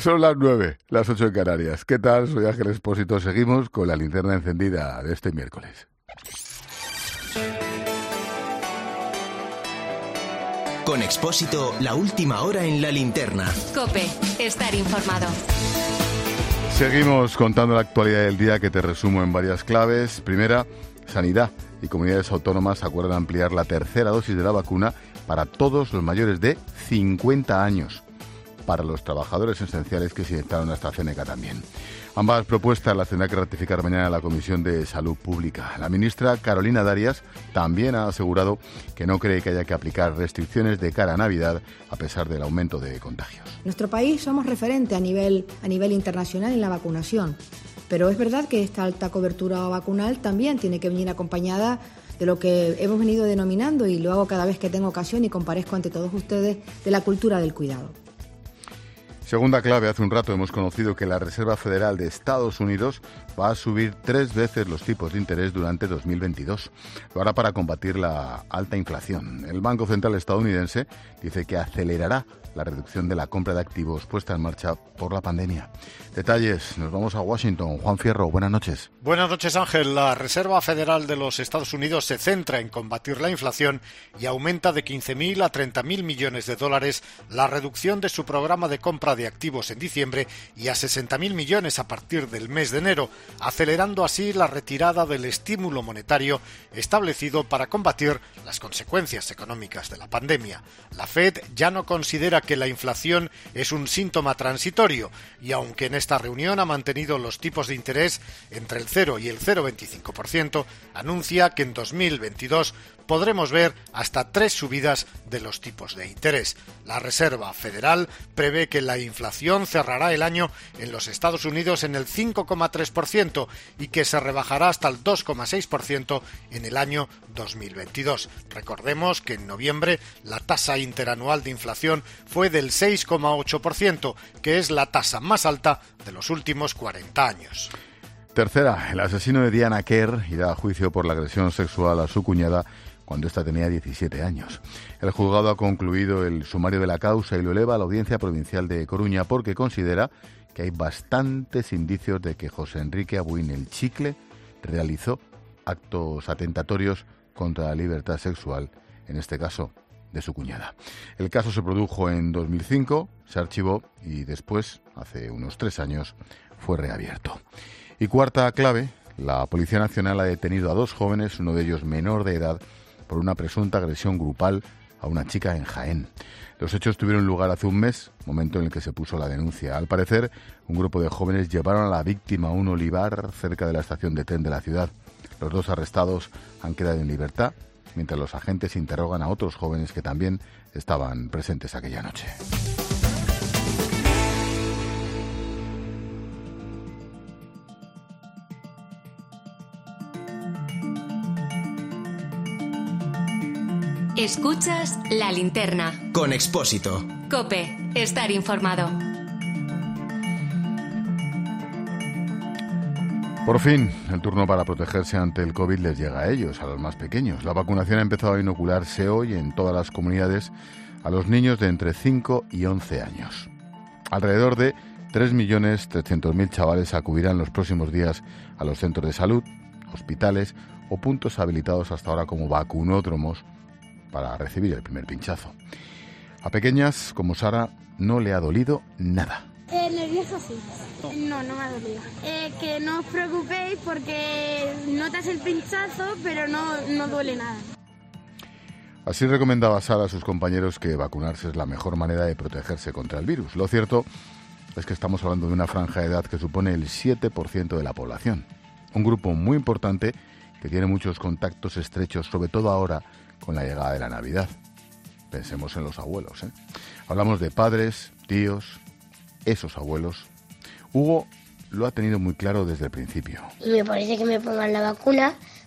Son las 9, las 8 en Canarias. ¿Qué tal? Soy Ángel Expósito. Seguimos con la linterna encendida de este miércoles. Con Expósito, la última hora en la linterna. COPE, estar informado. Seguimos contando la actualidad del día, que te resumo en varias claves. Primera, Sanidad y comunidades autónomas acuerdan ampliar la tercera dosis de la vacuna para todos los mayores de 50 años. Para los trabajadores esenciales que se inyectaron hasta AstraZeneca también. Ambas propuestas las tendrá que ratificar mañana la Comisión de Salud Pública. La ministra Carolina Darias también ha asegurado que no cree que haya que aplicar restricciones de cara a Navidad, a pesar del aumento de contagios. Nuestro país somos referente a nivel internacional en la vacunación, pero es verdad que esta alta cobertura vacunal también tiene que venir acompañada de lo que hemos venido denominando, y lo hago cada vez que tengo ocasión y comparezco ante todos ustedes, de la cultura del cuidado. Segunda clave, hace un rato hemos conocido que la Reserva Federal de Estados Unidos va a subir 3 veces los tipos de interés durante 2022. Lo hará para combatir la alta inflación. El Banco Central estadounidense dice que acelerará la reducción de la compra de activos puesta en marcha por la pandemia. Detalles, nos vamos a Washington. Juan Fierro, buenas noches. Buenas noches, Ángel. La Reserva Federal de los Estados Unidos se centra en combatir la inflación y aumenta de 15.000 a 30.000 millones de dólares la reducción de su programa de compra de activos en diciembre y a 60.000 millones a partir del mes de enero, acelerando así la retirada del estímulo monetario establecido para combatir las consecuencias económicas de la pandemia. La Fed ya no considera que la inflación es un síntoma transitorio y, aunque en esta reunión ha mantenido los tipos de interés entre el 0 y el 0,25%, anuncia que en 2022 podremos ver hasta 3 subidas de los tipos de interés. La Reserva Federal prevé que la inflación cerrará el año en los Estados Unidos en el 5,3% y que se rebajará hasta el 2,6% en el año 2022. Recordemos que en noviembre la tasa interanual de inflación fue del 6,8%, que es la tasa más alta de los últimos 40 años. Tercera, el asesino de Diana Kerr irá a juicio por la agresión sexual a su cuñada cuando ésta tenía 17 años. El juzgado ha concluido el sumario de la causa y lo eleva a la Audiencia Provincial de Coruña porque considera que hay bastantes indicios de que José Enrique Abuín el Chicle realizó actos atentatorios contra la libertad sexual, en este caso de su cuñada. El caso se produjo en 2005, se archivó y después, hace unos 3 años, fue reabierto. Y cuarta clave, la Policía Nacional ha detenido a 2 jóvenes, uno de ellos menor de edad, por una presunta agresión grupal a una chica en Jaén. Los hechos tuvieron lugar hace un mes, momento en el que se puso la denuncia. Al parecer, un grupo de jóvenes llevaron a la víctima a un olivar cerca de la estación de tren de la ciudad. Los 2 arrestados han quedado en libertad, mientras los agentes interrogan a otros jóvenes que también estaban presentes aquella noche. Escuchas La Linterna. Con Expósito. COPE, estar informado. Por fin, el turno para protegerse ante el COVID les llega a ellos, a los más pequeños. La vacunación ha empezado a inocularse hoy en todas las comunidades a los niños de entre 5 y 11 años. Alrededor de 3.300.000 chavales acudirán los próximos días a los centros de salud, hospitales o puntos habilitados hasta ahora como vacunódromos para recibir el primer pinchazo. A pequeñas como Sara no le ha dolido nada. Nervioso sí. No me ha dolido. Que no os preocupéis porque notas el pinchazo, pero no duele nada. Así recomendaba Sara a sus compañeros que vacunarse es la mejor manera de protegerse contra el virus. Lo cierto es que estamos hablando de una franja de edad que supone el 7% de la población. Un grupo muy importante que tiene muchos contactos estrechos, sobre todo ahora con la llegada de la Navidad. Pensemos en los abuelos, ¿eh? Hablamos de padres, tíos, esos abuelos. Hugo lo ha tenido muy claro desde el principio. Y me parece que me pongan la vacuna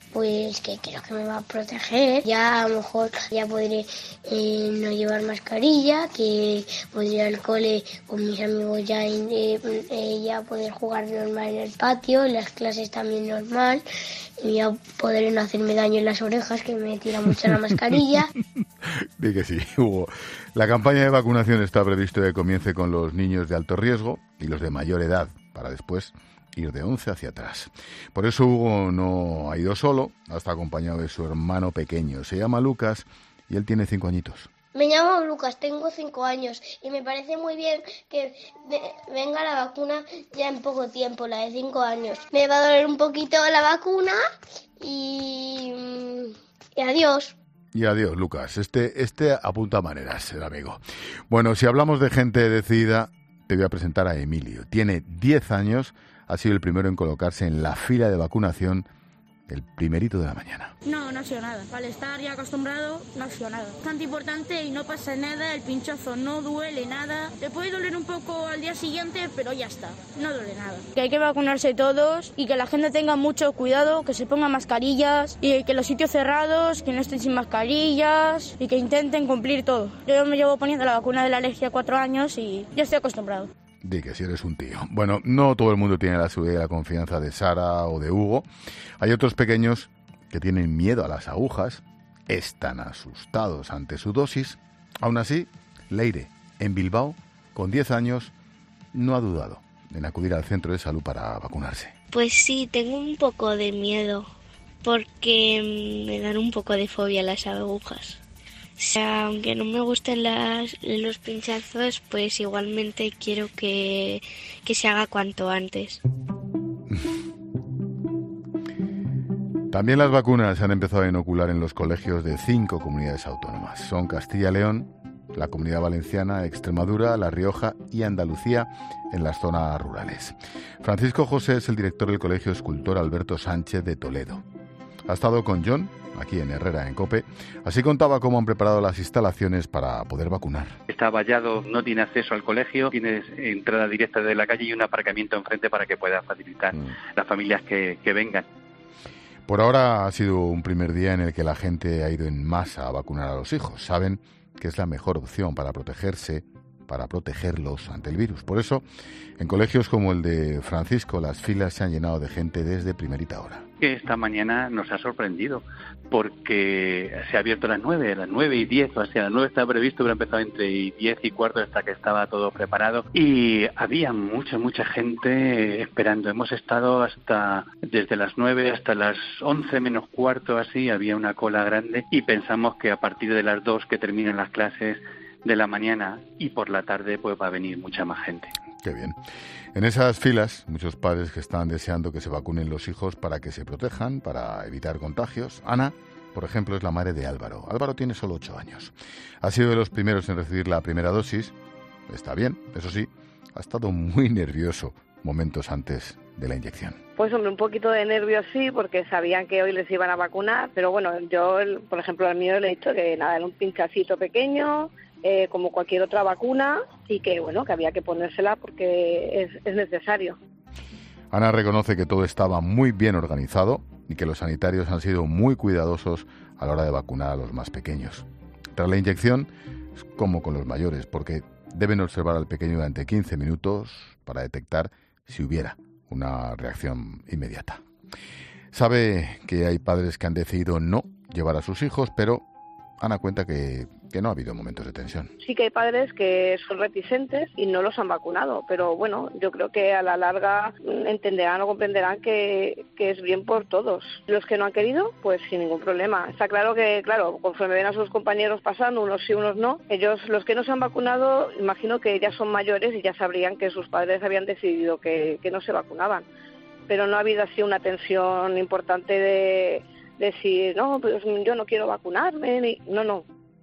Pues que creo que me va a proteger. Ya a lo mejor ya podré no llevar mascarilla, que podré ir al cole con mis amigos ya poder jugar normal en el patio, en las clases también normal. Y ya poder no hacerme daño en las orejas, que me tira mucho la mascarilla. Di que sí, Hugo. La campaña de vacunación está previsto que comience con los niños de alto riesgo y los de mayor edad, para después ir de 11 hacia atrás. Por eso Hugo no ha ido solo, está acompañado de su hermano pequeño. Se llama Lucas y él tiene 5 añitos. Me llamo Lucas, tengo 5 años y me parece muy bien que venga la vacuna ya en poco tiempo, la de 5 años. Me va a doler un poquito la vacuna y adiós. Y adiós, Lucas. Este apunta maneras, el amigo. Bueno, si hablamos de gente decidida, te voy a presentar a Emilio. Tiene 10 años, ha sido el primero en colocarse en la fila de vacunación el primerito de la mañana. No ha sido nada. Al estar ya acostumbrado, no ha sido nada. Bastante importante y no pasa nada, el pinchazo no duele nada. Te puede doler un poco al día siguiente, pero ya está, no duele nada. Que hay que vacunarse todos y que la gente tenga mucho cuidado, que se pongan mascarillas y que los sitios cerrados, que no estén sin mascarillas y que intenten cumplir todo. Yo me llevo poniendo la vacuna de la alergia 4 años y ya estoy acostumbrado. Di que si eres un tío. Bueno, no todo el mundo tiene la seguridad y la confianza de Sara o de Hugo. Hay otros pequeños que tienen miedo a las agujas, están asustados ante su dosis. Aún así, Leire, en Bilbao, con 10 años, no ha dudado en acudir al centro de salud para vacunarse. Pues sí, tengo un poco de miedo, porque me dan un poco de fobia las agujas. O sea, aunque no me gusten los pinchazos, pues igualmente quiero que se haga cuanto antes. También las vacunas se han empezado a inocular en los colegios de 5 comunidades autónomas. Son Castilla y León, la Comunidad Valenciana, Extremadura, La Rioja y Andalucía en las zonas rurales. Francisco José es el director del Colegio Escultor Alberto Sánchez de Toledo. Ha estado con John aquí en Herrera, en COPE. Así contaba cómo han preparado las instalaciones para poder vacunar. Está vallado, no tiene acceso al colegio, tiene entrada directa de la calle y un aparcamiento enfrente para que pueda facilitar las familias que vengan. Por ahora ha sido un primer día en el que la gente ha ido en masa a vacunar a los hijos. Saben que es la mejor opción para protegerse, para protegerlos ante el virus. Por eso, en colegios como el de Francisco, las filas se han llenado de gente desde primerita hora. Esta mañana nos ha sorprendido porque se ha abierto a las 9:10, o sea, a las 9 estaba previsto, pero ha empezado entre 10 y cuarto hasta que estaba todo preparado y había mucha gente esperando. Hemos estado desde las 9 hasta las 11 menos cuarto, así, había una cola grande y pensamos que a partir de las 2 que terminan las clases de la mañana y por la tarde pues va a venir mucha más gente. Qué bien. En esas filas, muchos padres que están deseando que se vacunen los hijos para que se protejan, para evitar contagios. Ana, por ejemplo, es la madre de Álvaro. Álvaro tiene solo 8 años. Ha sido de los primeros en recibir la primera dosis. Está bien, eso sí, ha estado muy nervioso momentos antes de la inyección. Pues hombre, un poquito de nervios sí, porque sabían que hoy les iban a vacunar, pero bueno, yo, por ejemplo, al mío le he dicho que nada, era un pinchacito pequeño, como cualquier otra vacuna, y que bueno, que había que ponérsela porque es necesario. Ana reconoce que todo estaba muy bien organizado y que los sanitarios han sido muy cuidadosos a la hora de vacunar a los más pequeños. Tras la inyección, es como con los mayores, porque deben observar al pequeño durante 15 minutos para detectar si hubiera una reacción inmediata. Sabe que hay padres que han decidido no llevar a sus hijos, pero Ana cuenta que no ha habido momentos de tensión. Sí que hay padres que son reticentes y no los han vacunado, pero bueno, yo creo que a la larga entenderán o comprenderán que es bien por todos. Los que no han querido, pues sin ningún problema. Está claro que, conforme ven a sus compañeros pasando, unos sí, unos no, ellos, los que no se han vacunado, imagino que ya son mayores y ya sabrían que sus padres habían decidido que no se vacunaban. Pero no ha habido así una tensión importante de decir, no, pues yo no quiero vacunarme, no.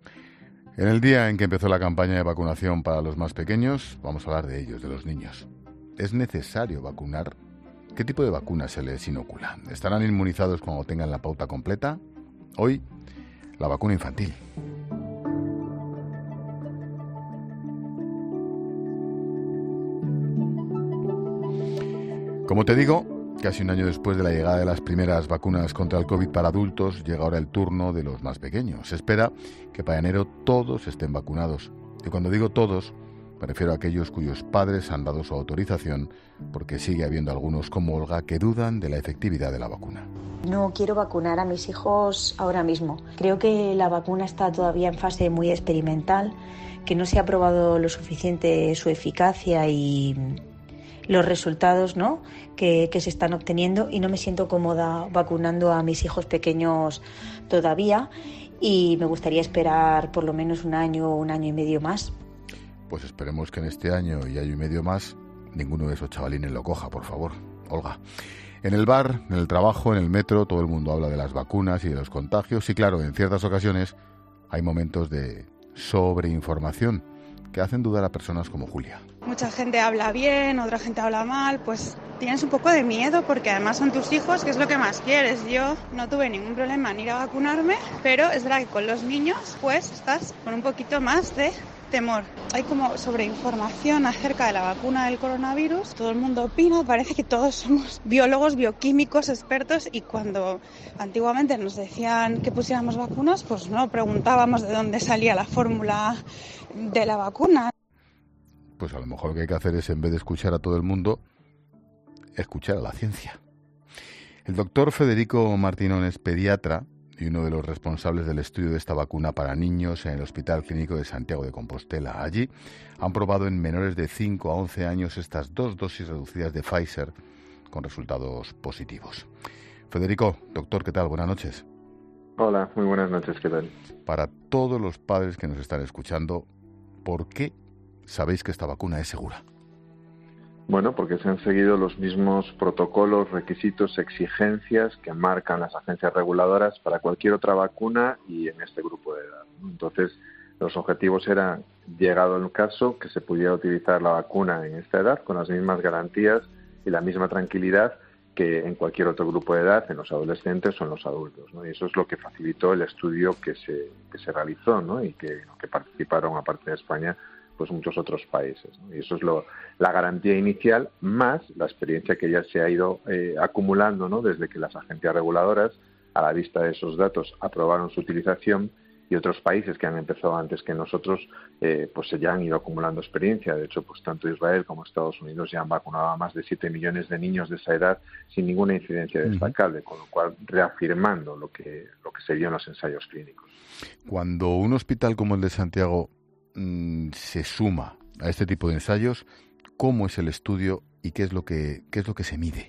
En el día en que empezó la campaña de vacunación para los más pequeños, vamos a hablar de ellos, de los niños. ¿Es necesario vacunar? ¿Qué tipo de vacuna se les inocula? ¿Estarán inmunizados cuando tengan la pauta completa? Hoy, la vacuna infantil. Como te digo, Casi un año después de la llegada de las primeras vacunas contra el COVID para adultos, llega ahora el turno de los más pequeños. Se espera que para enero todos estén vacunados. Y cuando digo todos, me refiero a aquellos cuyos padres han dado su autorización, porque sigue habiendo algunos como Olga que dudan de la efectividad de la vacuna. No quiero vacunar a mis hijos ahora mismo. Creo que la vacuna está todavía en fase muy experimental, que no se ha probado lo suficiente su eficacia y los resultados, ¿no?, que se están obteniendo, y no me siento cómoda vacunando a mis hijos pequeños todavía, y me gustaría esperar por lo menos un año y medio más. Pues esperemos que en este año y año y medio más ninguno de esos chavalines lo coja, por favor. Olga. En el bar, en el trabajo, en el metro, todo el mundo habla de las vacunas y de los contagios, y claro, en ciertas ocasiones hay momentos de sobreinformación que hacen dudar a personas como Julia. Mucha gente habla bien, otra gente habla mal, pues tienes un poco de miedo porque además son tus hijos, que es lo que más quieres. Yo no tuve ningún problema en ir a vacunarme, pero es verdad que con los niños pues estás con un poquito más de temor. Hay como sobreinformación acerca de la vacuna del coronavirus, todo el mundo opina, parece que todos somos biólogos, bioquímicos, expertos, y cuando antiguamente nos decían que pusiéramos vacunas, pues no preguntábamos de dónde salía la fórmula de la vacuna. Pues a lo mejor lo que hay que hacer es, en vez de escuchar a todo el mundo, escuchar a la ciencia. El doctor Federico Martinón es pediatra y uno de los responsables del estudio de esta vacuna para niños en el Hospital Clínico de Santiago de Compostela. Allí han probado en menores de 5 a 11 años estas 2 dosis reducidas de Pfizer con resultados positivos. Federico, doctor, ¿qué tal? Buenas noches. Hola, muy buenas noches, ¿qué tal? Para todos los padres que nos están escuchando, ¿por qué sabéis que esta vacuna es segura? Bueno, porque se han seguido los mismos protocolos, requisitos, exigencias que marcan las agencias reguladoras para cualquier otra vacuna y en este grupo de edad, ¿no? Entonces, los objetivos eran, llegado el caso, que se pudiera utilizar la vacuna en esta edad con las mismas garantías y la misma tranquilidad que en cualquier otro grupo de edad, en los adolescentes o en los adultos, ¿no? Y eso es lo que facilitó el estudio que se realizó, ¿no? Y que participaron, aparte de España, pues muchos otros países, ¿no? Y eso es la garantía inicial, más la experiencia que ya se ha ido acumulando, ¿no? Desde que las agencias reguladoras, a la vista de esos datos, aprobaron su utilización, y otros países que han empezado antes que nosotros, pues ya han ido acumulando experiencia. De hecho, pues tanto Israel como Estados Unidos ya han vacunado a más de 7 millones de niños de esa edad sin ninguna incidencia destacable, con lo cual reafirmando lo que se vio en los ensayos clínicos. Cuando un hospital como el de Santiago se suma a este tipo de ensayos, ¿cómo es el estudio y qué es lo que se mide?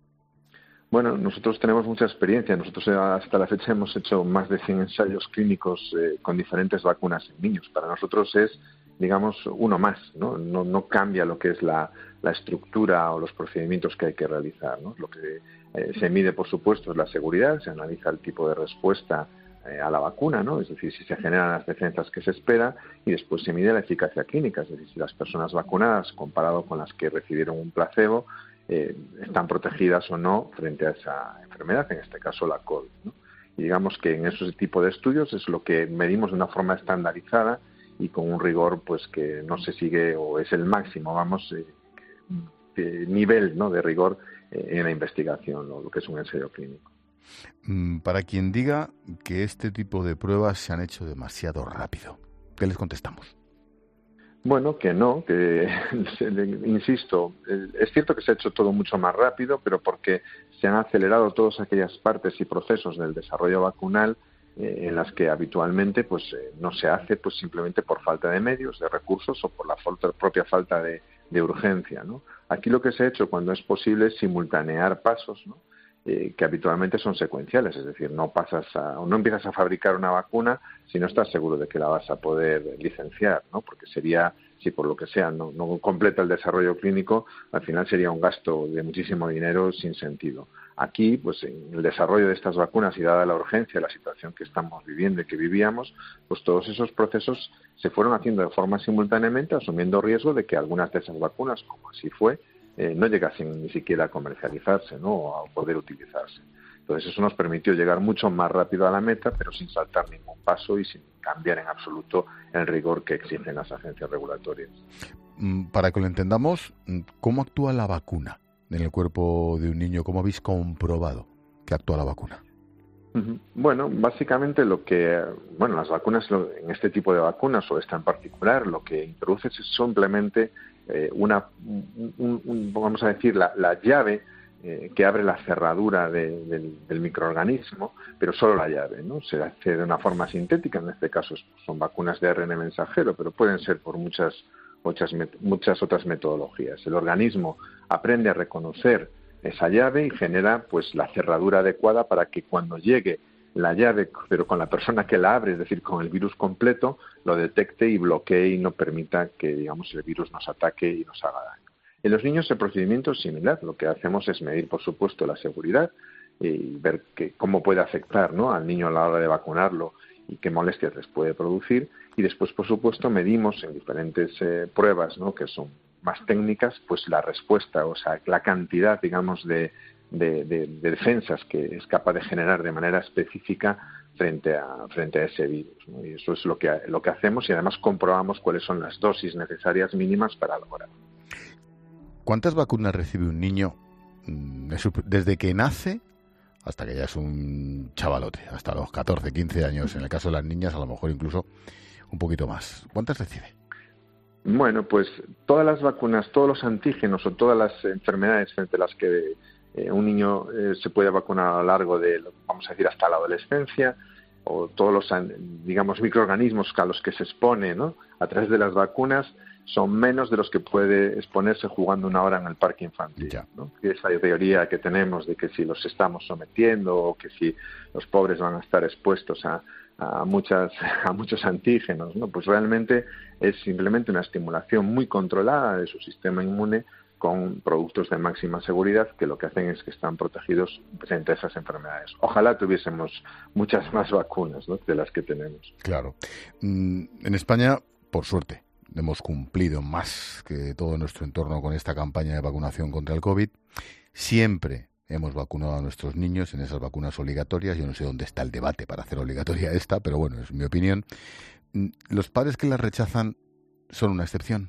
Bueno, nosotros tenemos mucha experiencia. Nosotros hasta la fecha hemos hecho más de 100 ensayos clínicos con diferentes vacunas en niños. Para nosotros es, digamos, uno más, ¿no? No cambia lo que es la estructura o los procedimientos que hay que realizar, ¿no? Lo que se mide, por supuesto, es la seguridad, se analiza el tipo de respuesta a la vacuna, ¿no? Es decir, si se generan las defensas que se espera, y después se mide la eficacia clínica, es decir, si las personas vacunadas, comparado con las que recibieron un placebo, están protegidas o no frente a esa enfermedad, en este caso la COVID, ¿no? Y digamos que en ese tipo de estudios es lo que medimos de una forma estandarizada y con un rigor pues que no se sigue, o es el máximo, nivel, ¿no?, de rigor en la investigación, ¿no?, lo que es un ensayo clínico. Para quien diga que este tipo de pruebas se han hecho demasiado rápido, ¿qué les contestamos? Bueno, que no, que insisto, es cierto que se ha hecho todo mucho más rápido, pero porque se han acelerado todas aquellas partes y procesos del desarrollo vacunal en las que habitualmente pues no se hace pues simplemente por falta de medios, de recursos o por la propia falta de urgencia, ¿no? Aquí lo que se ha hecho cuando es posible es simultanear pasos, ¿no?, que habitualmente son secuenciales, es decir, no empiezas a fabricar una vacuna si no estás seguro de que la vas a poder licenciar, ¿no? Porque sería, si por lo que sea no completa el desarrollo clínico, al final sería un gasto de muchísimo dinero sin sentido. Aquí, pues en el desarrollo de estas vacunas y dada la urgencia, la situación que estamos viviendo y que vivíamos, pues todos esos procesos se fueron haciendo de forma simultáneamente, asumiendo riesgo de que algunas de esas vacunas, como así fue, no llegasen ni siquiera a comercializarse, ¿no?, o a poder utilizarse. Entonces eso nos permitió llegar mucho más rápido a la meta, pero sin saltar ningún paso y sin cambiar en absoluto el rigor que exigen las agencias regulatorias. Para que lo entendamos, ¿cómo actúa la vacuna en el cuerpo de un niño? ¿Cómo habéis comprobado que actúa la vacuna? Bueno, básicamente las vacunas, en este tipo de vacunas o esta en particular, lo que introduce es simplemente vamos a decir, la llave que abre la cerradura del microorganismo, pero solo la llave, ¿no? Se hace de una forma sintética, en este caso son vacunas de ARN mensajero, pero pueden ser por muchas otras metodologías. El organismo aprende a reconocer esa llave y genera pues la cerradura adecuada para que cuando llegue la llave, pero con la persona que la abre, es decir, con el virus completo, lo detecte y bloquee y no permita que, digamos, el virus nos ataque y nos haga daño. En los niños el procedimiento es similar. Lo que hacemos es medir, por supuesto, la seguridad y ver cómo puede afectar, ¿no?, al niño a la hora de vacunarlo y qué molestias les puede producir. Y después, por supuesto, medimos en diferentes pruebas, ¿no?, que son más técnicas, pues la respuesta, o sea, la cantidad, digamos, de defensas que es capaz de generar de manera específica frente a ese virus, ¿no? Y eso es lo que hacemos, y además comprobamos cuáles son las dosis necesarias mínimas para lograrlo. ¿Cuántas vacunas recibe un niño desde que nace hasta que ya es un chavalote, hasta los 14, 15 años? En el caso de las niñas, a lo mejor incluso un poquito más. ¿Cuántas recibe? Bueno, pues todas las vacunas, todos los antígenos o todas las enfermedades frente a las que un niño se puede vacunar a lo largo de, vamos a decir, hasta la adolescencia, o todos los, digamos, microorganismos a los que se expone, ¿no?, a través de las vacunas, son menos de los que puede exponerse jugando una hora en el parque infantil, ¿no? Y esa teoría que tenemos de que si los estamos sometiendo o que si los pobres van a estar expuestos a muchos antígenos, ¿no? Pues realmente es simplemente una estimulación muy controlada de su sistema inmune con productos de máxima seguridad que lo que hacen es que están protegidos frente a esas enfermedades. Ojalá tuviésemos muchas más vacunas, ¿no?, de las que tenemos. Claro. En España, por suerte, hemos cumplido más que todo nuestro entorno con esta campaña de vacunación contra el COVID. Siempre hemos vacunado a nuestros niños en esas vacunas obligatorias. Yo no sé dónde está el debate para hacer obligatoria esta, pero bueno, es mi opinión. ¿Los padres que la rechazan son una excepción?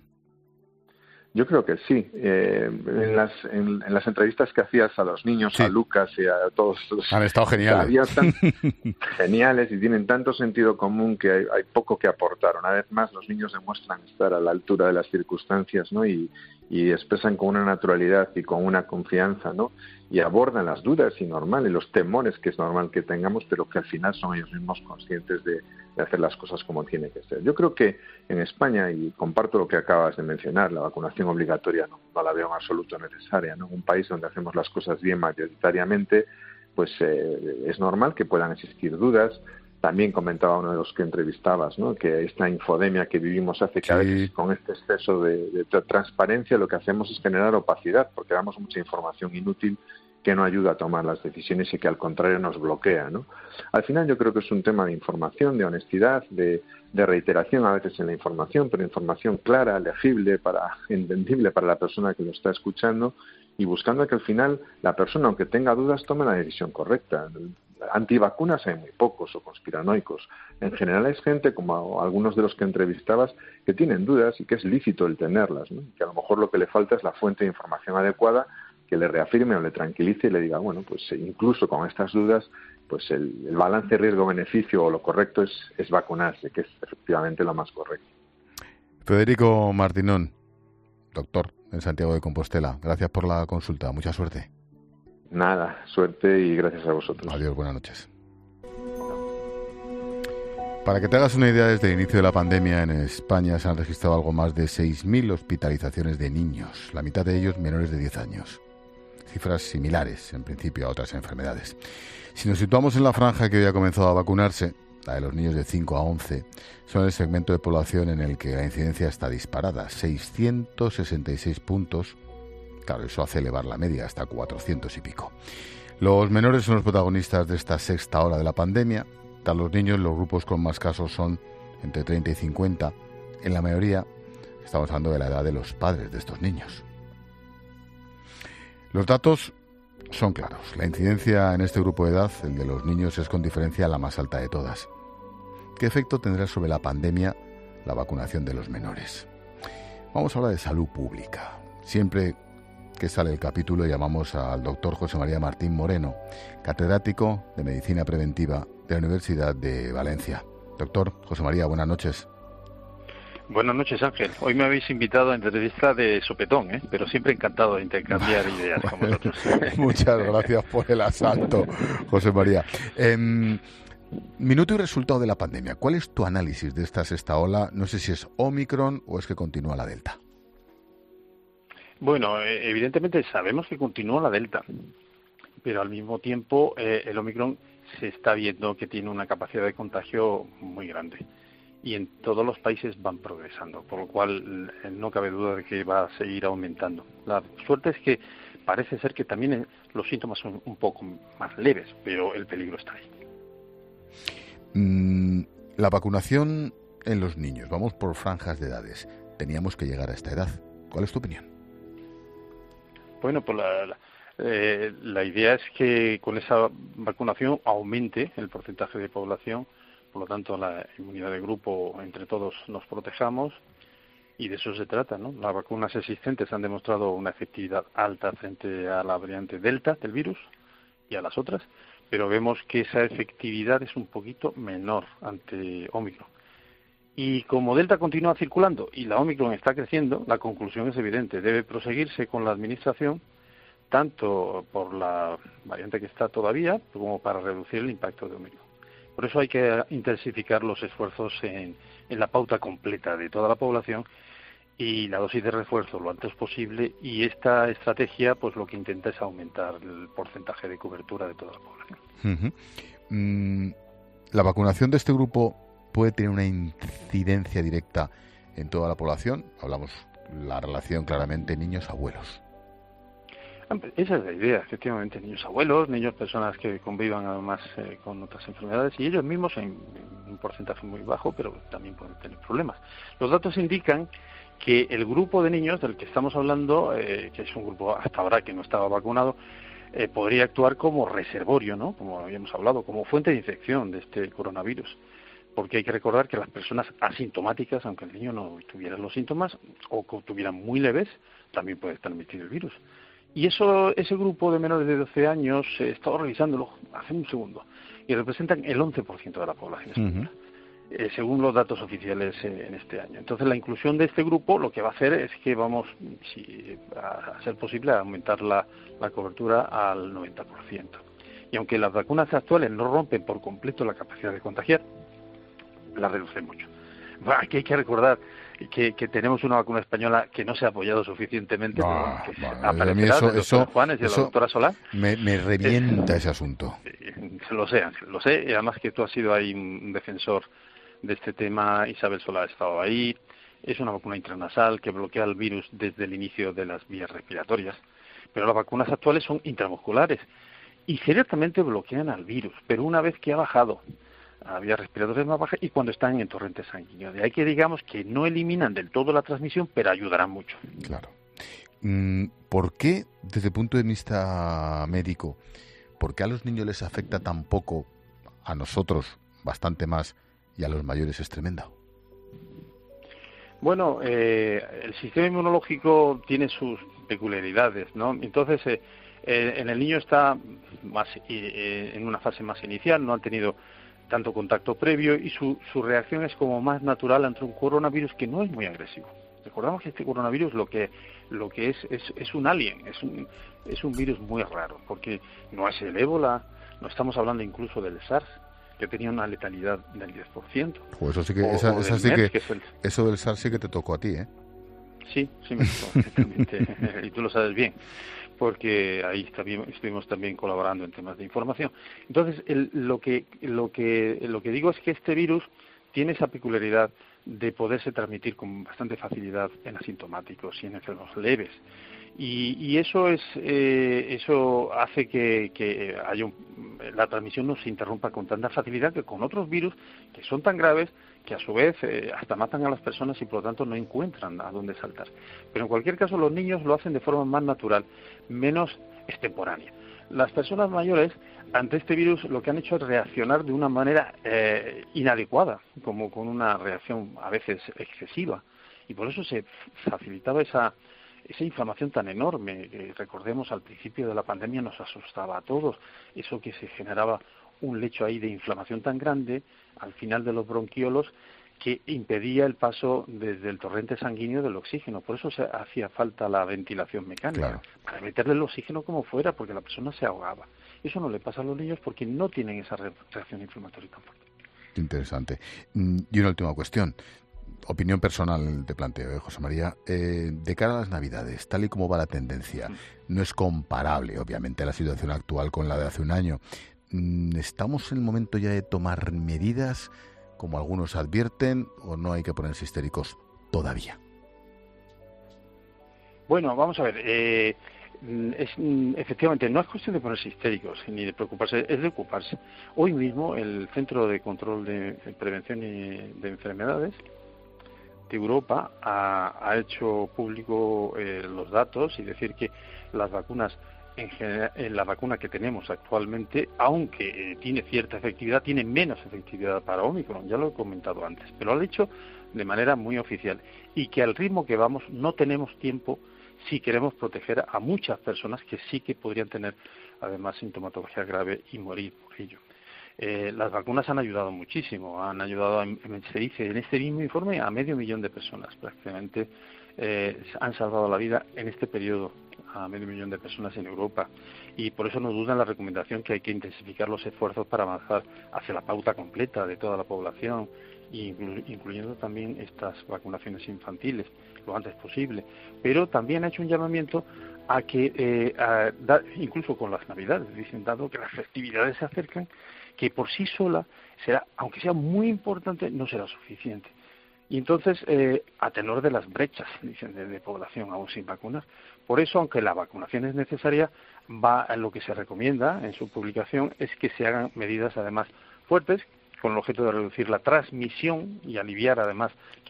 Yo creo que sí. En las entrevistas que hacías a los niños, sí, a Lucas y a todos los... Han estado geniales. Geniales y tienen tanto sentido común que hay poco que aportar. Una vez más, los niños demuestran estar a la altura de las circunstancias, ¿no? Y expresan con una naturalidad y con una confianza, ¿no? Y abordan las dudas y los temores que es normal que tengamos, pero que al final son ellos mismos conscientes de hacer las cosas como tiene que ser. Yo creo que en España, y comparto lo que acabas de mencionar, la vacunación obligatoria no la veo en absoluto necesaria, ¿no? Un país donde hacemos las cosas bien mayoritariamente, pues es normal que puedan existir dudas. También comentaba uno de los que entrevistabas, ¿no?, que esta infodemia que vivimos hace que a veces con este exceso de transparencia lo que hacemos es generar opacidad, porque damos mucha información inútil que no ayuda a tomar las decisiones y que al contrario nos bloquea, ¿no? Al final yo creo que es un tema de información, de honestidad, de reiteración a veces en la información, pero información clara, legible, entendible para la persona que lo está escuchando, y buscando que al final la persona, aunque tenga dudas, tome la decisión correcta. Antivacunas hay muy pocos o conspiranoicos. En general es gente, como algunos de los que entrevistabas, que tienen dudas y que es lícito el tenerlas, ¿no? Que a lo mejor lo que le falta es la fuente de información adecuada que le reafirme o le tranquilice y le diga, bueno, pues incluso con estas dudas, pues el balance riesgo-beneficio o lo correcto es vacunarse, que es efectivamente lo más correcto. Federico Martinón, doctor en Santiago de Compostela, gracias por la consulta, mucha suerte. Nada, suerte y gracias a vosotros. Adiós, buenas noches. Para que te hagas una idea, desde el inicio de la pandemia en España se han registrado algo más de 6.000 hospitalizaciones de niños, la mitad de ellos menores de 10 años. Cifras similares, en principio, a otras enfermedades. Si nos situamos en la franja que hoy ha comenzado a vacunarse, la de los niños de 5 a 11, son el segmento de población en el que la incidencia está disparada, 666 puntos. Claro, eso hace elevar la media hasta 400 y pico. Los menores son los protagonistas de esta sexta ola de la pandemia. Tras los niños, los grupos con más casos son entre 30 y 50. En la mayoría, estamos hablando de la edad de los padres de estos niños. Los datos son claros. La incidencia en este grupo de edad, el de los niños, es con diferencia la más alta de todas. ¿Qué efecto tendrá sobre la pandemia la vacunación de los menores? Vamos a hablar de salud pública. Siempre que sale el capítulo, llamamos al doctor José María Martín Moreno, catedrático de Medicina Preventiva de la Universidad de Valencia. Doctor José María, buenas noches. Buenas noches, Ángel. Hoy me habéis invitado a entrevista de sopetón, pero siempre encantado de intercambiar ideas con vosotros. Muchas gracias por el asalto, José María. Minuto y resultado de la pandemia. ¿Cuál es tu análisis de esta sexta ola? No sé si es Omicron o es que continúa la Delta. Bueno, evidentemente sabemos que continúa la Delta, pero al mismo tiempo el Omicron se está viendo que tiene una capacidad de contagio muy grande. Y en todos los países van progresando, por lo cual no cabe duda de que va a seguir aumentando. La suerte es que parece ser que también los síntomas son un poco más leves, pero el peligro está ahí. La vacunación en los niños, vamos por franjas de edades. Teníamos que llegar a esta edad. ¿Cuál es tu opinión? Bueno, pues la idea es que con esa vacunación aumente el porcentaje de población. Por lo tanto, la inmunidad de grupo, entre todos nos protejamos, y de eso se trata, ¿no? Las vacunas existentes han demostrado una efectividad alta frente a la variante Delta del virus y a las otras, pero vemos que esa efectividad es un poquito menor ante Omicron. Y como Delta continúa circulando y la Omicron está creciendo, la conclusión es evidente. Debe proseguirse con la administración, tanto por la variante que está todavía, como para reducir el impacto de Omicron. Por eso hay que intensificar los esfuerzos en la pauta completa de toda la población y la dosis de refuerzo lo antes posible, y esta estrategia pues lo que intenta es aumentar el porcentaje de cobertura de toda la población. ¿La vacunación de este grupo puede tener una incidencia directa en toda la población? Hablamos la relación claramente niños-abuelos. Esa es la idea, efectivamente, niños abuelos, niños personas que convivan además con otras enfermedades, y ellos mismos en un porcentaje muy bajo, pero también pueden tener problemas. Los datos indican que el grupo de niños del que estamos hablando, que es un grupo hasta ahora que no estaba vacunado, podría actuar como reservorio, ¿no? Como habíamos hablado, como fuente de infección de este coronavirus. Porque hay que recordar que las personas asintomáticas, aunque el niño no tuviera los síntomas o que tuvieran muy leves, también puede transmitir el virus. Y ese grupo de menores de 12 años, he estado revisándolo hace un segundo, y representan el 11% de la población española, según los datos oficiales en este año. Entonces, la inclusión de este grupo lo que va a hacer es que vamos, a ser posible, a aumentar la cobertura al 90%. Y aunque las vacunas actuales no rompen por completo la capacidad de contagiar, la reducen mucho. Aquí hay que recordar que tenemos una vacuna española que no se ha apoyado suficientemente, que aparecerá del doctor Juanes y de la doctora Solá. Me revienta ese asunto. Lo sé, Ángel, lo sé, y además que tú has sido ahí un defensor de este tema. Isabel Solá ha estado ahí. Es una vacuna intranasal que bloquea el virus desde el inicio de las vías respiratorias, pero las vacunas actuales son intramusculares y ciertamente bloquean al virus, pero una vez que ha bajado a vías respiratorias más bajas y cuando están en torrente sanguíneo. De ahí que digamos que no eliminan del todo la transmisión, pero ayudarán mucho. Claro. ¿Por qué, desde el punto de vista médico, por qué a los niños les afecta tan poco, a nosotros bastante más, y a los mayores es tremenda? Bueno, el sistema inmunológico tiene sus peculiaridades, ¿no? Entonces, en el niño está más en una fase más inicial, no han tenido tanto contacto previo, y su reacción es como más natural ante un coronavirus que no es muy agresivo. Recordamos que este coronavirus lo que es un alien, es un virus muy raro, porque no es el ébola, no estamos hablando incluso del SARS, que tenía una letalidad del 10%. Pues eso sí que, eso del SARS sí que te tocó a ti, ¿eh? Sí, me tocó, exactamente, y tú lo sabes bien, porque ahí estuvimos también colaborando en temas de información. Entonces, lo que digo es que este virus tiene esa peculiaridad de poderse transmitir con bastante facilidad en asintomáticos y en enfermos leves. Y eso hace que haya la transmisión no se interrumpa con tanta facilidad que con otros virus que son tan graves que a su vez hasta matan a las personas y por lo tanto no encuentran a dónde saltar. Pero en cualquier caso los niños lo hacen de forma más natural, menos extemporánea. Las personas mayores ante este virus lo que han hecho es reaccionar de una manera inadecuada, como con una reacción a veces excesiva, y por eso se facilitaba esa inflamación tan enorme, que recordemos al principio de la pandemia nos asustaba a todos, eso que se generaba un lecho ahí de inflamación tan grande al final de los bronquiolos que impedía el paso desde el torrente sanguíneo del oxígeno. Por eso hacía falta la ventilación mecánica, para meterle el oxígeno como fuera, porque la persona se ahogaba. Eso no le pasa a los niños porque no tienen esa reacción inflamatoria tan fuerte. Interesante. Y una última cuestión. Opinión personal te planteo, José María. De cara a las Navidades, tal y como va la tendencia, no es comparable, obviamente, la situación actual con la de hace un año. ¿Estamos en el momento ya de tomar medidas, como algunos advierten, o no hay que ponerse histéricos todavía? Bueno, vamos a ver. Efectivamente, no es cuestión de ponerse histéricos ni de preocuparse, es de ocuparse. Hoy mismo el Centro de Control de Prevención de Enfermedades de Europa ha hecho público los datos y decir que las vacunas, en general, la vacuna que tenemos actualmente, aunque tiene cierta efectividad, tiene menos efectividad para Omicron, ya lo he comentado antes, pero lo ha dicho de manera muy oficial, y que al ritmo que vamos no tenemos tiempo si queremos proteger a muchas personas que sí que podrían tener además sintomatología grave y morir por ello. Las vacunas han ayudado muchísimo, han ayudado, se dice en este mismo informe, a 500.000 de personas prácticamente han salvado la vida en este periodo a 500.000 de personas en Europa, y por eso no dudan la recomendación que hay que intensificar los esfuerzos para avanzar hacia la pauta completa de toda la población, incluyendo también estas vacunaciones infantiles lo antes posible. Pero también ha hecho un llamamiento a que, incluso con las Navidades, dicen, dado que las festividades se acercan, que por sí sola será, aunque sea muy importante, no será suficiente. Y entonces, a tenor de las brechas, dicen, de población aún sin vacunar. Por eso, aunque la vacunación es necesaria, lo que se recomienda en su publicación es que se hagan medidas además fuertes, con el objeto de reducir la transmisión y aliviar además que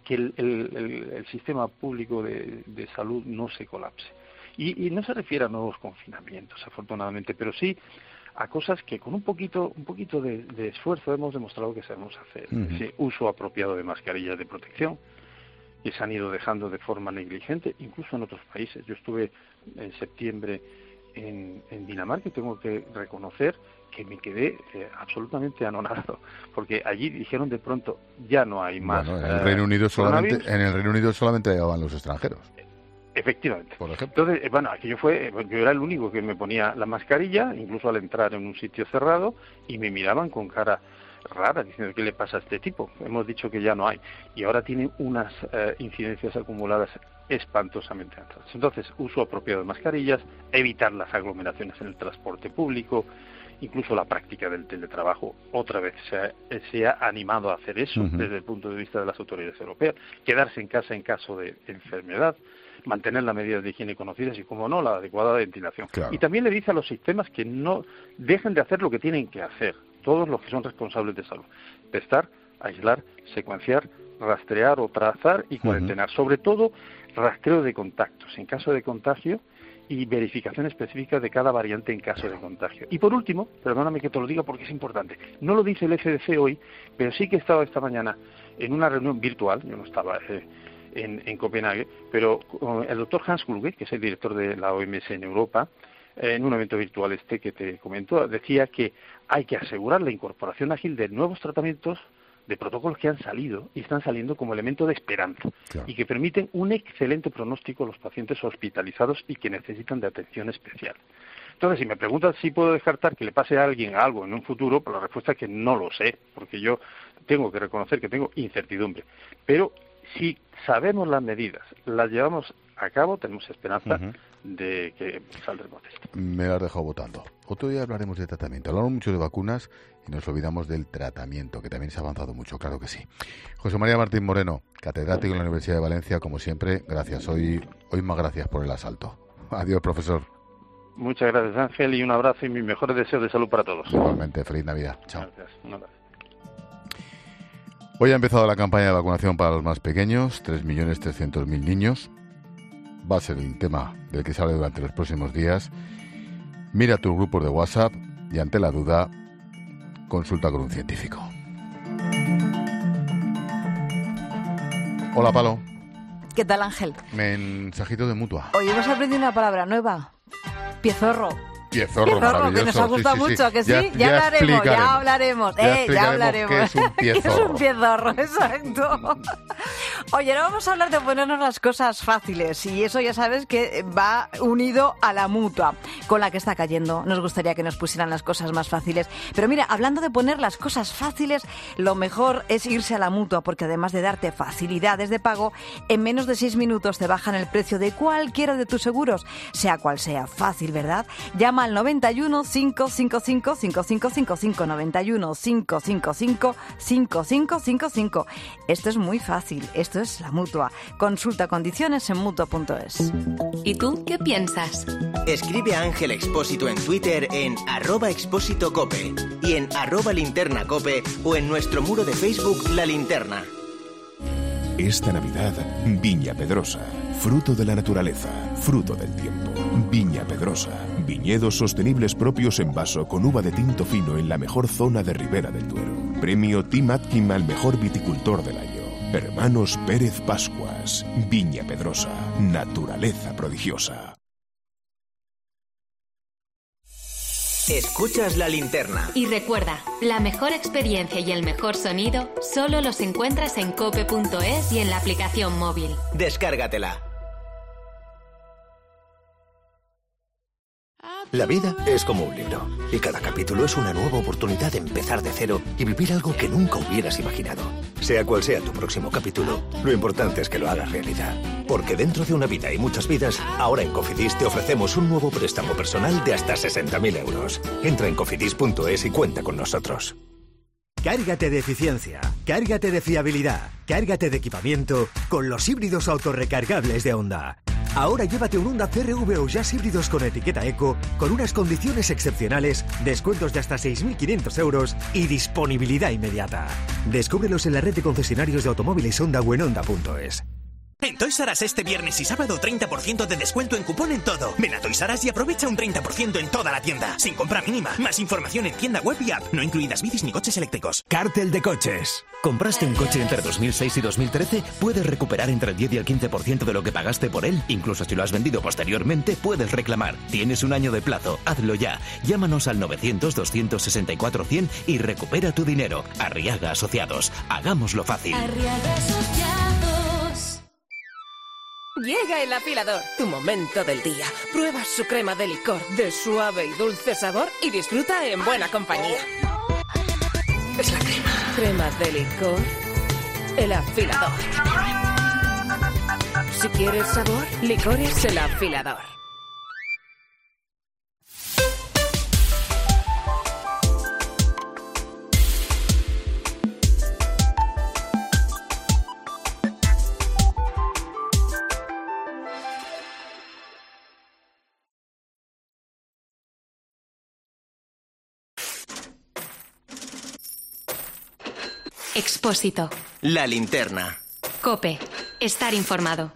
el sistema público de salud no se colapse. Y no se refiere a nuevos confinamientos, afortunadamente, pero sí a cosas que con un poquito de esfuerzo hemos demostrado que sabemos hacer. Ese uso apropiado de mascarillas de protección, que se han ido dejando de forma negligente, incluso en otros países. Yo estuve en septiembre en Dinamarca y tengo que reconocer que me quedé absolutamente anonadado, porque allí dijeron de pronto ya no hay más. Bueno, en el Reino Unido solamente llegaban los extranjeros. Efectivamente. Por ejemplo. Entonces, aquello fue, yo era el único que me ponía la mascarilla, incluso al entrar en un sitio cerrado, y me miraban con cara rara, diciendo, ¿qué le pasa a este tipo? Hemos dicho que ya no hay. Y ahora tiene unas incidencias acumuladas espantosamente altas. Entonces, uso apropiado de mascarillas, evitar las aglomeraciones en el transporte público, incluso la práctica del teletrabajo, otra vez se ha animado a hacer eso desde el punto de vista de las autoridades europeas, quedarse en casa en caso de enfermedad, mantener las medidas de higiene conocidas y, como no, la adecuada ventilación. Claro. Y también le dice a los sistemas que no dejen de hacer lo que tienen que hacer, todos los que son responsables de salud: testar, aislar, secuenciar, rastrear o trazar y cuarentenar. Sobre todo, rastreo de contactos en caso de contagio y verificación específica de cada variante en caso de contagio. Y por último, perdóname que te lo diga porque es importante, no lo dice el CDC hoy, pero sí que he estado esta mañana en una reunión virtual, yo no estaba en Copenhague, pero con el doctor Hans Kluge, que es el director de la OMS en Europa, en un evento virtual que te comento, decía que hay que asegurar la incorporación ágil de nuevos tratamientos, de protocolos que han salido y están saliendo como elemento de esperanza, y que permiten un excelente pronóstico a los pacientes hospitalizados y que necesitan de atención especial. Entonces, si me preguntas si puedo descartar que le pase a alguien algo en un futuro, pues la respuesta es que no lo sé, porque yo tengo que reconocer que tengo incertidumbre. Pero si sabemos las medidas, las llevamos a cabo, tenemos esperanza de que saldremos de esto. Me lo has dejado votando. Otro día hablaremos de tratamiento. Hablamos mucho de vacunas y nos olvidamos del tratamiento, que también se ha avanzado mucho, claro que sí. José María Martín Moreno, catedrático en la Universidad de Valencia, como siempre, gracias. Hoy más gracias por el asalto. Adiós, profesor. Muchas gracias, Ángel, y un abrazo y mis mejores deseos de salud para todos. Igualmente, feliz Navidad. Chao. Gracias. Un abrazo. Hoy ha empezado la campaña de vacunación para los más pequeños, 3.300.000 niños. Va a ser el tema del que se hable durante los próximos días. Mira tus grupos de WhatsApp y, ante la duda, consulta con un científico. Hola, Palo. ¿Qué tal, Ángel? Mensajito de Mutua. Hoy hemos aprendido una palabra nueva. Piezorro. Piezorro, maravilloso. Que nos ha gustado mucho, que sí. Ya hablaremos. Ya hablaremos. ¿Qué es un piezorro? ¿Qué es un piezorro? Exacto. Oye, ahora vamos a hablar de ponernos las cosas fáciles. Y eso ya sabes que va unido a la Mutua, con la que está cayendo. Nos gustaría que nos pusieran las cosas más fáciles. Pero mira, hablando de poner las cosas fáciles, lo mejor es irse a la Mutua, porque además de darte facilidades de pago, en menos de 6 minutos te bajan el precio de cualquiera de tus seguros, sea cual sea. Fácil, ¿verdad? Llama al 91 555 5555, 91 555 5555. Esto es muy fácil, esto es la Mutua. Consulta condiciones en mutua.es. ¿Y tú qué piensas? Escribe a Ángel Expósito en Twitter en @expósitocope y en @linternacope o en nuestro muro de Facebook La Linterna. Esta Navidad, Viña Pedrosa, fruto de la naturaleza, fruto del tiempo. Viña Pedrosa, viñedos sostenibles propios en vaso con uva de tinto fino en la mejor zona de Ribera del Duero. Premio Tim Atkin al mejor viticultor del año. Hermanos Pérez Pascuas, Viña Pedrosa, naturaleza prodigiosa. Escuchas La Linterna. Y recuerda, la mejor experiencia y el mejor sonido solo los encuentras en cope.es y en la aplicación móvil. Descárgatela. La vida es como un libro, y cada capítulo es una nueva oportunidad de empezar de cero y vivir algo que nunca hubieras imaginado. Sea cual sea tu próximo capítulo, lo importante es que lo hagas realidad. Porque dentro de una vida y muchas vidas, ahora en Cofidis te ofrecemos un nuevo préstamo personal de hasta 60.000 euros. Entra en cofidis.es y cuenta con nosotros. Cárgate de eficiencia, cárgate de fiabilidad, cárgate de equipamiento con los híbridos autorrecargables de Honda. Ahora llévate un Honda CR-V o Jazz híbridos con etiqueta Eco, con unas condiciones excepcionales, descuentos de hasta 6.500 euros y disponibilidad inmediata. Descúbrelos en la red de concesionarios de automóviles Honda o en Honda.es. En Toys R Us este viernes y sábado 30% de descuento en cupón en todo. Ven a Toys R Us y aprovecha un 30% en toda la tienda. Sin compra mínima. Más información en tienda web y app. No incluidas bicis ni coches eléctricos. Cártel de coches. ¿Compraste un coche entre 2006 y 2013? Puedes recuperar entre el 10 y el 15% de lo que pagaste por él. Incluso si lo has vendido posteriormente, puedes reclamar. Tienes un año de plazo. Hazlo ya. Llámanos al 900-264-100 y recupera tu dinero. Arriaga Asociados. Hagámoslo fácil. Arriaga Asociados. Llega el afilador, tu momento del día. Prueba su crema de licor de suave y dulce sabor y disfruta en buena compañía. Es la crema de licor, el afilador. Si quieres sabor, licores el afilador. Expósito. La Linterna. Cope. Estar informado.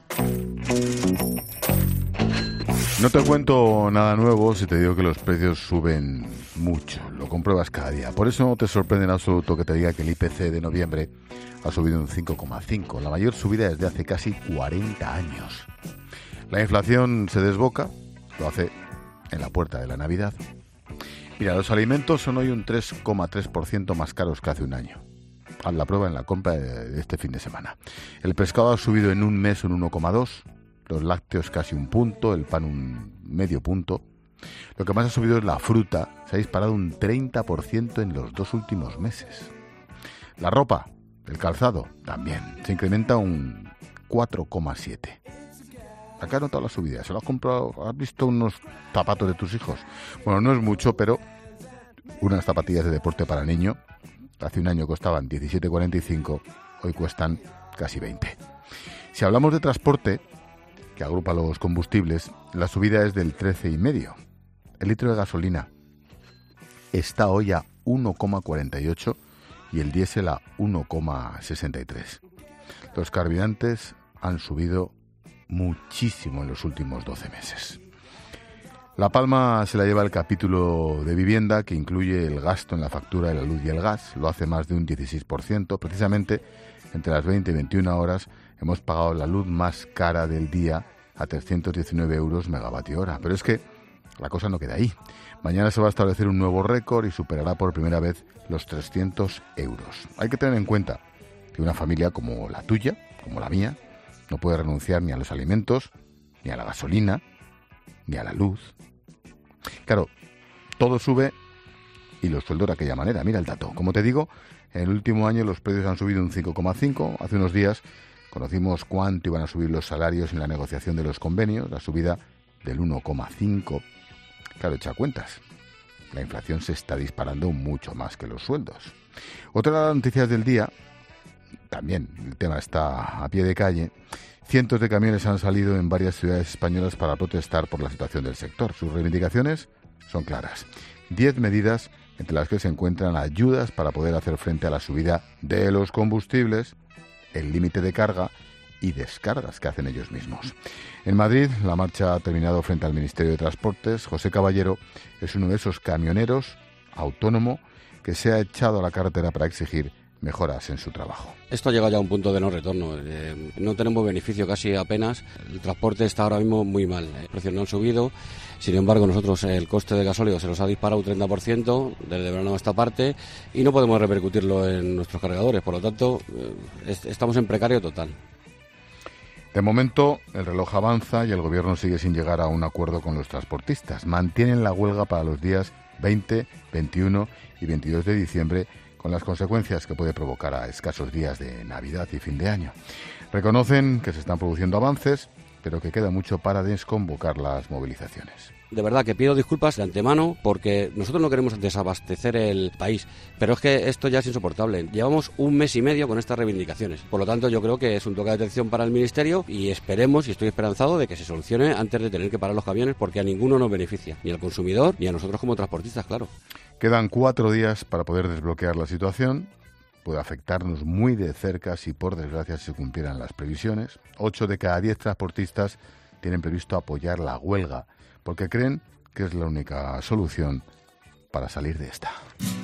No te cuento nada nuevo si te digo que los precios suben mucho. Lo compruebas cada día. Por eso no te sorprende en absoluto que te diga que el IPC de noviembre ha subido un 5,5. La mayor subida desde hace casi 40 años. La inflación se desboca. Lo hace en la puerta de la Navidad. Mira, los alimentos son hoy un 3,3% más caros que hace un año. Haz la prueba en la compra de este fin de semana. El pescado ha subido en un mes un 1,2%, los lácteos casi un punto, el pan un medio punto. Lo que más ha subido es la fruta, se ha disparado un 30% en los 2 últimos meses. La ropa, el calzado, también, se incrementa un 4,7%. Acá has notado la subida, ¿se lo has comprado? ¿Has visto unos zapatos de tus hijos? Bueno, no es mucho, pero unas zapatillas de deporte para niño, hace un año costaban 17,45, hoy cuestan casi 20. Si hablamos de transporte, que agrupa los combustibles, la subida es del 13,5. El litro de gasolina está hoy a 1,48 y el diésel a 1,63. Los carburantes han subido muchísimo en los últimos 12 meses. La palma se la lleva el capítulo de vivienda, que incluye el gasto en la factura de la luz y el gas. Lo hace más de un 16%, precisamente entre las 20 y 21 horas hemos pagado la luz más cara del día a 319 euros megavatio hora. Pero es que la cosa no queda ahí. Mañana se va a establecer un nuevo récord y superará por primera vez los 300 euros. Hay que tener en cuenta que una familia como la tuya, como la mía, no puede renunciar ni a los alimentos, ni a la gasolina, ni a la luz. Claro, todo sube y los sueldos de aquella manera. Mira el dato. Como te digo, en el último año los precios han subido un 5,5. Hace unos días conocimos cuánto iban a subir los salarios en la negociación de los convenios, la subida del 1,5. Claro, echa cuentas. La inflación se está disparando mucho más que los sueldos. Otra de las noticias del día, también el tema está a pie de calle. Cientos de camiones han salido en varias ciudades españolas para protestar por la situación del sector. Sus reivindicaciones son claras. 10 medidas entre las que se encuentran ayudas para poder hacer frente a la subida de los combustibles, el límite de carga y descargas que hacen ellos mismos. En Madrid, la marcha ha terminado frente al Ministerio de Transportes. José Caballero es uno de esos camioneros autónomo que se ha echado a la carretera para exigir mejoras en su trabajo. Esto ha llegado ya a un punto de no retorno. No tenemos beneficio casi apenas. El transporte está ahora mismo muy mal. Los precios no han subido. Sin embargo, nosotros el coste de gasóleo se nos ha disparado un 30% desde verano a esta parte y no podemos repercutirlo en nuestros cargadores. Por lo tanto, estamos en precario total. De momento, el reloj avanza y el Gobierno sigue sin llegar a un acuerdo con los transportistas. Mantienen la huelga para los días 20, 21 y 22 de diciembre, con las consecuencias que puede provocar a escasos días de Navidad y fin de año. Reconocen que se están produciendo avances, pero que queda mucho para desconvocar las movilizaciones. De verdad que pido disculpas de antemano porque nosotros no queremos desabastecer el país, pero es que esto ya es insoportable. Llevamos un mes y medio con estas reivindicaciones. Por lo tanto, yo creo que es un toque de atención para el Ministerio y esperemos, y estoy esperanzado, de que se solucione antes de tener que parar los camiones porque a ninguno nos beneficia, ni al consumidor ni a nosotros como transportistas, claro. Quedan 4 días para poder desbloquear la situación. Puede afectarnos muy de cerca si por desgracia se cumplieran las previsiones. 8 de cada 10 transportistas tienen previsto apoyar la huelga porque creen que es la única solución para salir de esta.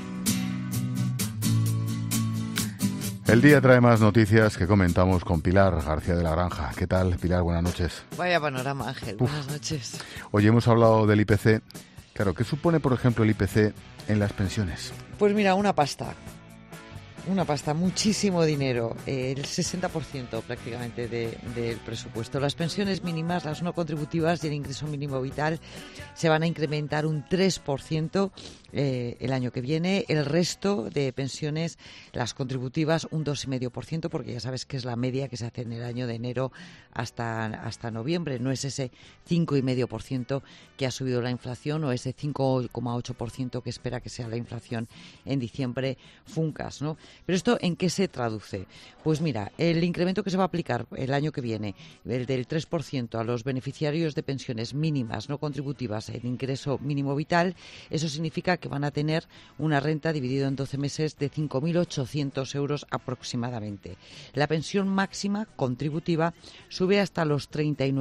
El día trae más noticias que comentamos con Pilar García de la Granja. ¿Qué tal, Pilar? Buenas noches. Vaya panorama, Ángel. Buenas noches. Hoy hemos hablado del IPC. Claro, ¿qué supone, por ejemplo, el IPC en las pensiones? Pues mira, una pasta, muchísimo dinero, el 60% prácticamente del presupuesto. Las pensiones mínimas, las no contributivas y el ingreso mínimo vital se van a incrementar un 3% el año que viene. El resto de pensiones, las contributivas, un 2,5%, porque ya sabes que es la media que se hace en el año de enero hasta noviembre. No es ese 5,5% que ha subido la inflación o ese 5,8% que espera que sea la inflación en diciembre, funcas, ¿no? Pero ¿esto en qué se traduce? Pues mira, el incremento que se va a aplicar el año que viene, el del 3% a los beneficiarios de pensiones mínimas no contributivas en ingreso mínimo vital, eso significa que van a tener una renta dividida en 12 meses de 5.800 euros aproximadamente. La pensión máxima contributiva sube hasta los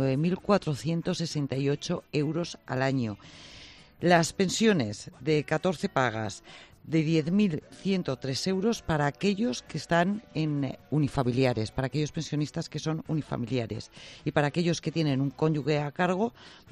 39.468 euros al año. Las pensiones de 14 pagas de 10.103 euros para aquellos que están en unifamiliares, para aquellos pensionistas que son unifamiliares, y para aquellos que tienen un cónyuge a cargo,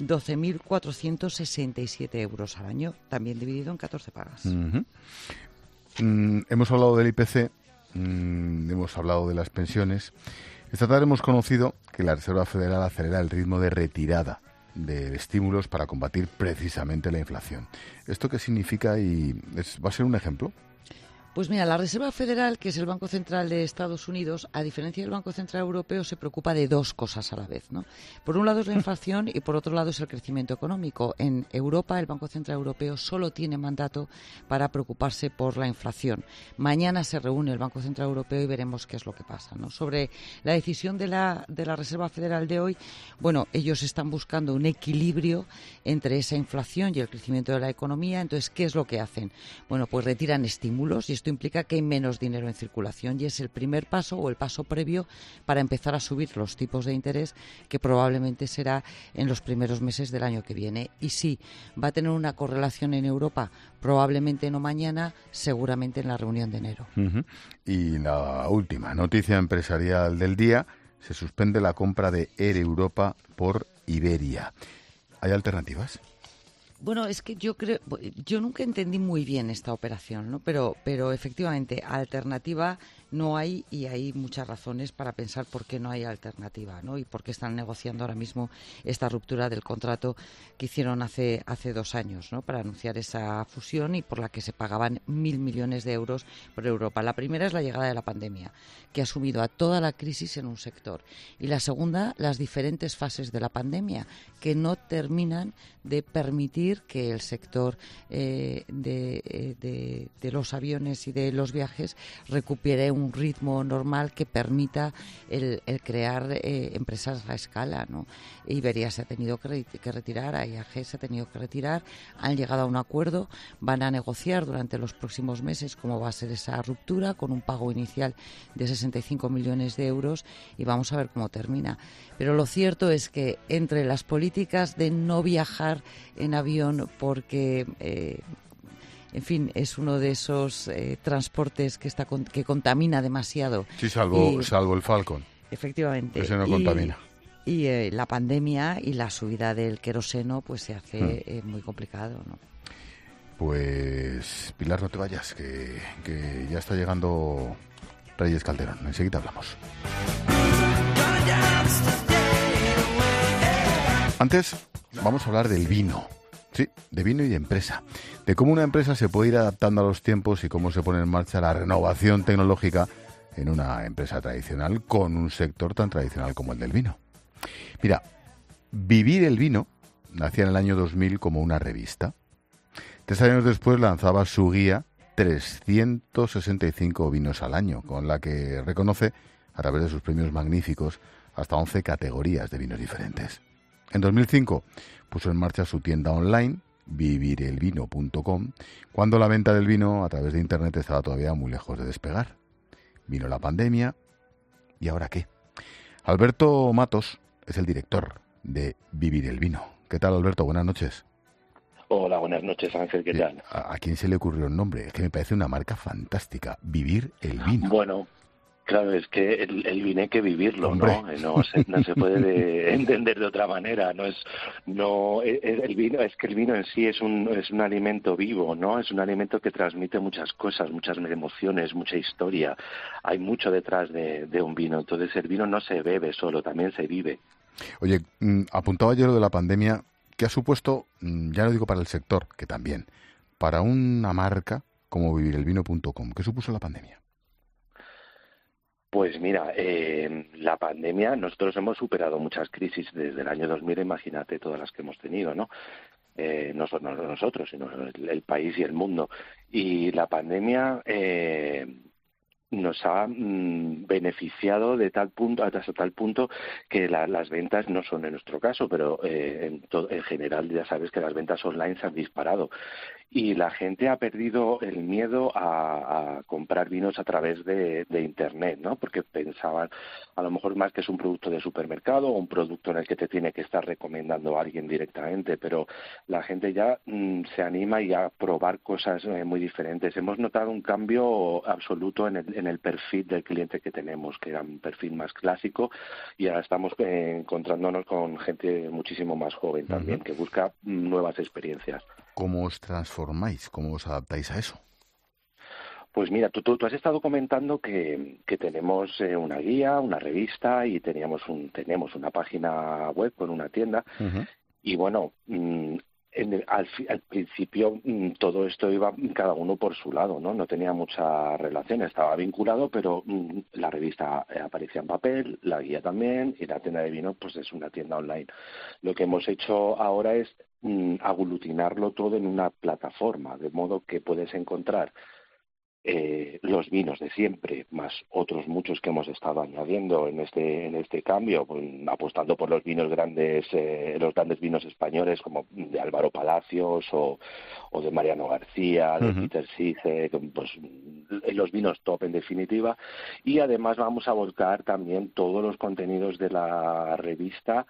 12.467 euros al año, también dividido en 14 pagas. Uh-huh. Hemos hablado del IPC, hemos hablado de las pensiones. Esta tarde hemos conocido que la Reserva Federal acelera el ritmo de retirada de estímulos para combatir precisamente la inflación. ¿Esto qué significa y va a ser un ejemplo? Pues mira, la Reserva Federal, que es el Banco Central de Estados Unidos, a diferencia del Banco Central Europeo, se preocupa de dos cosas a la vez, ¿no? Por un lado es la inflación y por otro lado es el crecimiento económico. En Europa, el Banco Central Europeo solo tiene mandato para preocuparse por la inflación. Mañana se reúne el Banco Central Europeo y veremos qué es lo que pasa, ¿no? Sobre la decisión de la Reserva Federal de hoy, bueno, ellos están buscando un equilibrio entre esa inflación y el crecimiento de la economía. Entonces, ¿qué es lo que hacen? Bueno, pues retiran estímulos y esto implica que hay menos dinero en circulación y es el primer paso o el paso previo para empezar a subir los tipos de interés, que probablemente será en los primeros meses del año que viene. Y sí, va a tener una correlación en Europa, probablemente no mañana, seguramente en la reunión de enero. Uh-huh. Y la última noticia empresarial del día se suspende la compra de Air Europa por Iberia. ¿Hay alternativas? Bueno, es que yo nunca entendí muy bien esta operación, ¿no? Pero efectivamente, alternativa no hay, y hay muchas razones para pensar por qué no hay alternativa, ¿no? Y por qué están negociando ahora mismo esta ruptura del contrato que hicieron hace 2 años, ¿no? Para anunciar esa fusión y por la que se pagaban 1.000 millones de euros por Europa. La primera es la llegada de la pandemia, que ha sumido a toda la crisis en un sector. Y la segunda, las diferentes fases de la pandemia, que no terminan de permitir que el sector de los aviones y de los viajes recupere un ritmo normal que permita el crear empresas a escala, ¿no? Iberia se ha tenido que retirar, IAG se ha tenido que retirar, han llegado a un acuerdo, van a negociar durante los próximos meses cómo va a ser esa ruptura con un pago inicial de 65 millones de euros y vamos a ver cómo termina. Pero lo cierto es que entre las políticas de no viajar en avión porque en fin, es uno de esos transportes que contamina demasiado. Sí, salvo el Falcon. Efectivamente. Ese no contamina. Y la pandemia y la subida del queroseno pues se hace muy complicado, ¿no? Pues, Pilar, no te vayas, que ya está llegando Reyes Calderón. Enseguida hablamos. Antes, vamos a hablar del vino. Sí, de vino y de empresa. De cómo una empresa se puede ir adaptando a los tiempos y cómo se pone en marcha la renovación tecnológica en una empresa tradicional con un sector tan tradicional como el del vino. Mira, Vivir el Vino nacía en el año 2000 como una revista. 3 años después lanzaba su guía 365 vinos al año, con la que reconoce, a través de sus premios magníficos, hasta 11 categorías de vinos diferentes. En 2005 puso en marcha su tienda online, vivirelvino.com, cuando la venta del vino a través de Internet estaba todavía muy lejos de despegar. Vino la pandemia, ¿y ahora qué? Alberto Matos es el director de Vivir el Vino. ¿Qué tal, Alberto? Buenas noches. Hola, buenas noches, Ángel, ¿qué tal? ¿A quién se le ocurrió el nombre? Es que me parece una marca fantástica, Vivir el Vino. Bueno, claro, es que el vino hay que vivirlo, ¿no? No se puede entender de otra manera. El vino en sí es un alimento vivo, ¿no? Es un alimento que transmite muchas cosas, muchas emociones, mucha historia. Hay mucho detrás de un vino. Entonces el vino no se bebe solo, también se vive. Oye, apuntaba yo lo de la pandemia, que ha supuesto, ya no digo para el sector, que también, para una marca como vivirelvino.com. ¿Qué supuso la pandemia? Pues mira, la pandemia, nosotros hemos superado muchas crisis desde el año 2000, imagínate todas las que hemos tenido, ¿no? No solo nosotros, sino el país y el mundo. Y la pandemia nos ha beneficiado hasta tal punto que las ventas no son en nuestro caso, pero en general ya sabes que las ventas online se han disparado. Y la gente ha perdido el miedo a comprar vinos a través de Internet, ¿no? Porque pensaban a lo mejor más que es un producto de supermercado o un producto en el que te tiene que estar recomendando a alguien directamente, pero la gente ya se anima y a probar cosas muy diferentes. Hemos notado un cambio absoluto en el perfil del cliente que tenemos, que era un perfil más clásico, y ahora estamos encontrándonos con gente muchísimo más joven también, que busca nuevas experiencias. ¿Cómo os transformáis? ¿Cómo os adaptáis a eso? Pues mira, tú has estado comentando que tenemos una guía, una revista y tenemos una página web con una tienda. Y bueno, al principio todo esto iba cada uno por su lado, ¿no? No tenía mucha relación, estaba vinculado, pero la revista aparecía en papel, la guía también, y la tienda de vino pues es una tienda online. Lo que hemos hecho ahora es aglutinarlo todo en una plataforma, de modo que puedes encontrar los vinos de siempre, más otros muchos que hemos estado añadiendo en este cambio, apostando por los vinos grandes, los grandes vinos españoles como de Álvaro Palacios o de Mariano García, de Peter Sige, pues los vinos top en definitiva. Y además vamos a volcar también todos los contenidos de la revista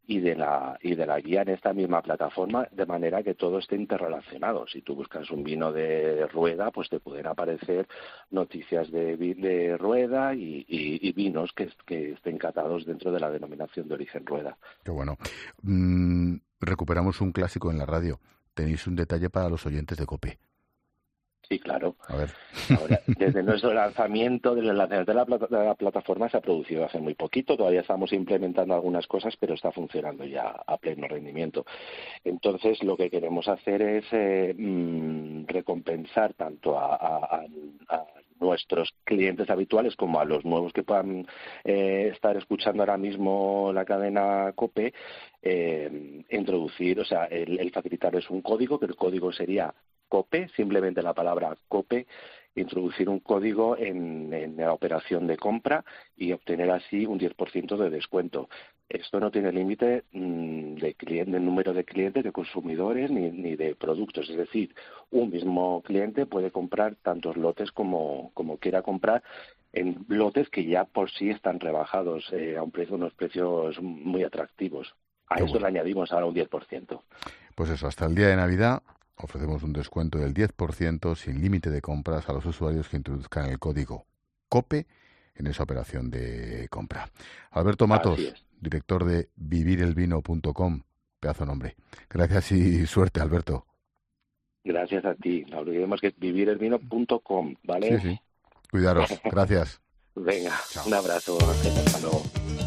y de la guía en esta misma plataforma, de manera que todo esté interrelacionado. Si tú buscas un vino de rueda, pues te pueden aparecer noticias de rueda y vinos que estén catados dentro de la denominación de origen rueda. Qué bueno. Recuperamos un clásico en la radio. Tenéis un detalle para los oyentes de COPE. Sí, claro. A ver. Ahora, desde nuestro lanzamiento, de la plataforma se ha producido hace muy poquito. Todavía estamos implementando algunas cosas, pero está funcionando ya a pleno rendimiento. Entonces, lo que queremos hacer es recompensar tanto a nuestros clientes habituales como a los nuevos que puedan estar escuchando ahora mismo la cadena COPE, introducir, o sea, el facilitarles un código, que el código sería COPE, simplemente la palabra COPE, introducir un código en la operación de compra y obtener así un 10% de descuento. Esto no tiene límite de número de clientes, de consumidores ni de productos. Es decir, un mismo cliente puede comprar tantos lotes como quiera comprar, en lotes que ya por sí están rebajados a unos precios muy atractivos. A eso le añadimos ahora un 10%. Pues eso, hasta el día de Navidad ofrecemos un descuento del 10% sin límite de compras a los usuarios que introduzcan el código COPE en esa operación de compra. Alberto Matos, director de vivirelvino.com, pedazo nombre. Gracias y suerte, Alberto. Gracias a ti. No olvidemos que es vivirelvino.com, ¿vale? Sí. Cuidaros. Gracias. Venga, chao. Un abrazo. Hasta luego.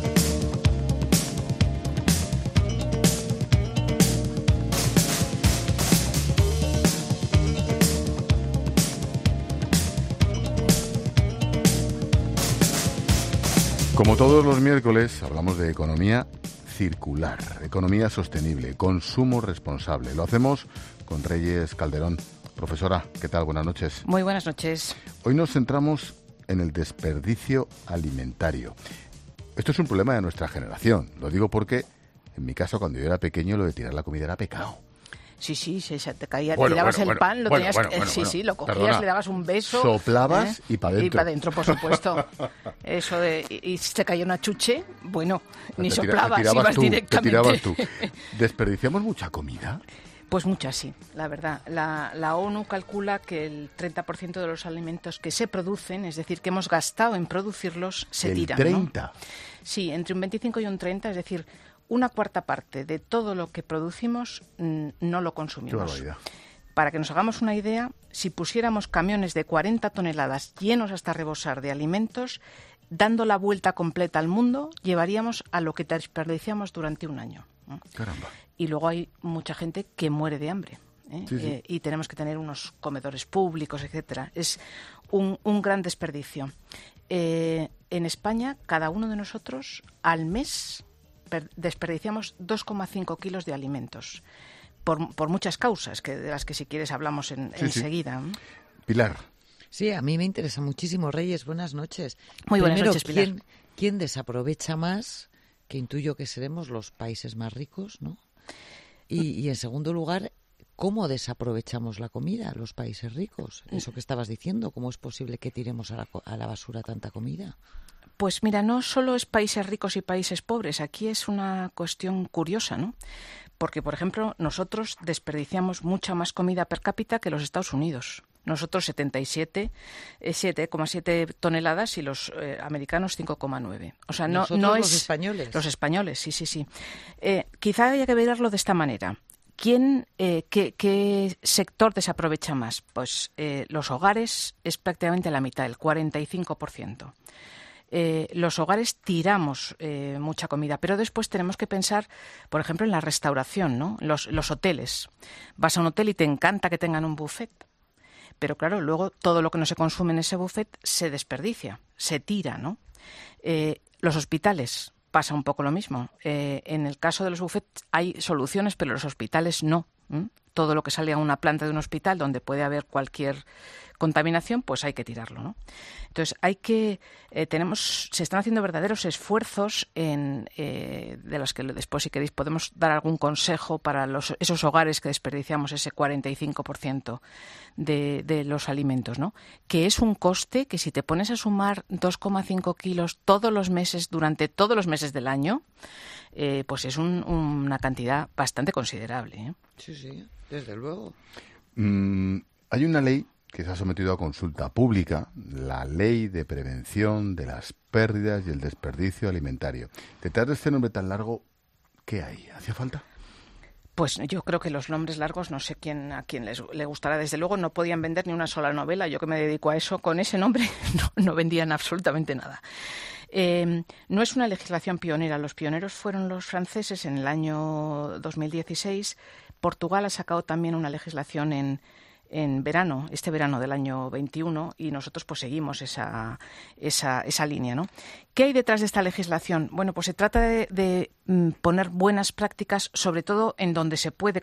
Como todos los miércoles, hablamos de economía circular, economía sostenible, consumo responsable. Lo hacemos con Reyes Calderón. Profesora, ¿qué tal? Buenas noches. Muy buenas noches. Hoy nos centramos en el desperdicio alimentario. Esto es un problema de nuestra generación. Lo digo porque, en mi caso, cuando yo era pequeño, lo de tirar la comida era pecado. Sí, se te caía, tirabas el pan, lo tenías lo cogías, perdona, le dabas un beso. Soplabas y para adentro. Y para adentro, por supuesto. Eso y si te caía una chuche, bueno, ni soplabas, ibas directamente. Te tirabas tú. ¿Desperdiciamos mucha comida? Pues mucha, sí, la verdad. La ONU calcula que el 30% de los alimentos que se producen, es decir, que hemos gastado en producirlos, se tiran. ¿El 30%? ¿No? Sí, entre un 25 y un 30, es decir, una cuarta parte de todo lo que producimos no lo consumimos. Qué barbaridad. Para que nos hagamos una idea, si pusiéramos camiones de 40 toneladas llenos hasta rebosar de alimentos, dando la vuelta completa al mundo, llevaríamos a lo que desperdiciamos durante un año. Caramba. Y luego hay mucha gente que muere de hambre. Sí. Y tenemos que tener unos comedores públicos, etcétera. Es un gran desperdicio. En España, cada uno de nosotros al mes desperdiciamos 2,5 kilos de alimentos por muchas causas, de las que si quieres hablamos enseguida. Pilar. Sí, a mí me interesa muchísimo. Reyes, buenas noches. Muy buenas noches, Pilar. ¿Quién desaprovecha más? Que intuyo que seremos los países más ricos, ¿no? Y en segundo lugar, ¿cómo desaprovechamos la comida los países ricos? Eso que estabas diciendo, ¿cómo es posible que tiremos a la basura tanta comida? Pues mira, no solo es países ricos y países pobres, aquí es una cuestión curiosa, ¿no? Porque, por ejemplo, nosotros desperdiciamos mucha más comida per cápita que los Estados Unidos. Nosotros 7,7 toneladas y los americanos 5,9. O sea, no es los españoles. Los españoles, sí. Quizá haya que verlo de esta manera. ¿Qué sector desaprovecha más? Pues los hogares es prácticamente la mitad, el 45%. Los hogares tiramos mucha comida, pero después tenemos que pensar, por ejemplo, en la restauración, ¿no? Los hoteles. Vas a un hotel y te encanta que tengan un buffet, pero claro, luego todo lo que no se consume en ese buffet se desperdicia, se tira, ¿no? Los hospitales pasa un poco lo mismo. En el caso de los buffets hay soluciones, pero los hospitales no. Todo lo que sale a una planta de un hospital donde puede haber cualquier contaminación, pues hay que tirarlo, ¿no? Entonces se están haciendo verdaderos esfuerzos de los que después, si queréis, podemos dar algún consejo para esos hogares que desperdiciamos ese 45% de los alimentos, ¿no? Que es un coste que, si te pones a sumar 2,5 kilos todos los meses, durante todos los meses del año, pues es una cantidad bastante considerable, ¿eh? Sí, desde luego. Hay una ley que se ha sometido a consulta pública, la Ley de Prevención de las Pérdidas y el Desperdicio Alimentario. Detrás de este nombre tan largo, ¿qué hay? ¿Hacía falta? Pues yo creo que los nombres largos, no sé a quién le gustará. Desde luego no podían vender ni una sola novela. Yo, que me dedico a eso, con ese nombre no vendían absolutamente nada. No es una legislación pionera. Los pioneros fueron los franceses en el año 2016. Portugal ha sacado también una legislación en este verano del año 21, y nosotros pues seguimos esa línea, ¿no? ¿Qué hay detrás de esta legislación? Bueno, pues se trata de poner buenas prácticas, sobre todo en donde se puede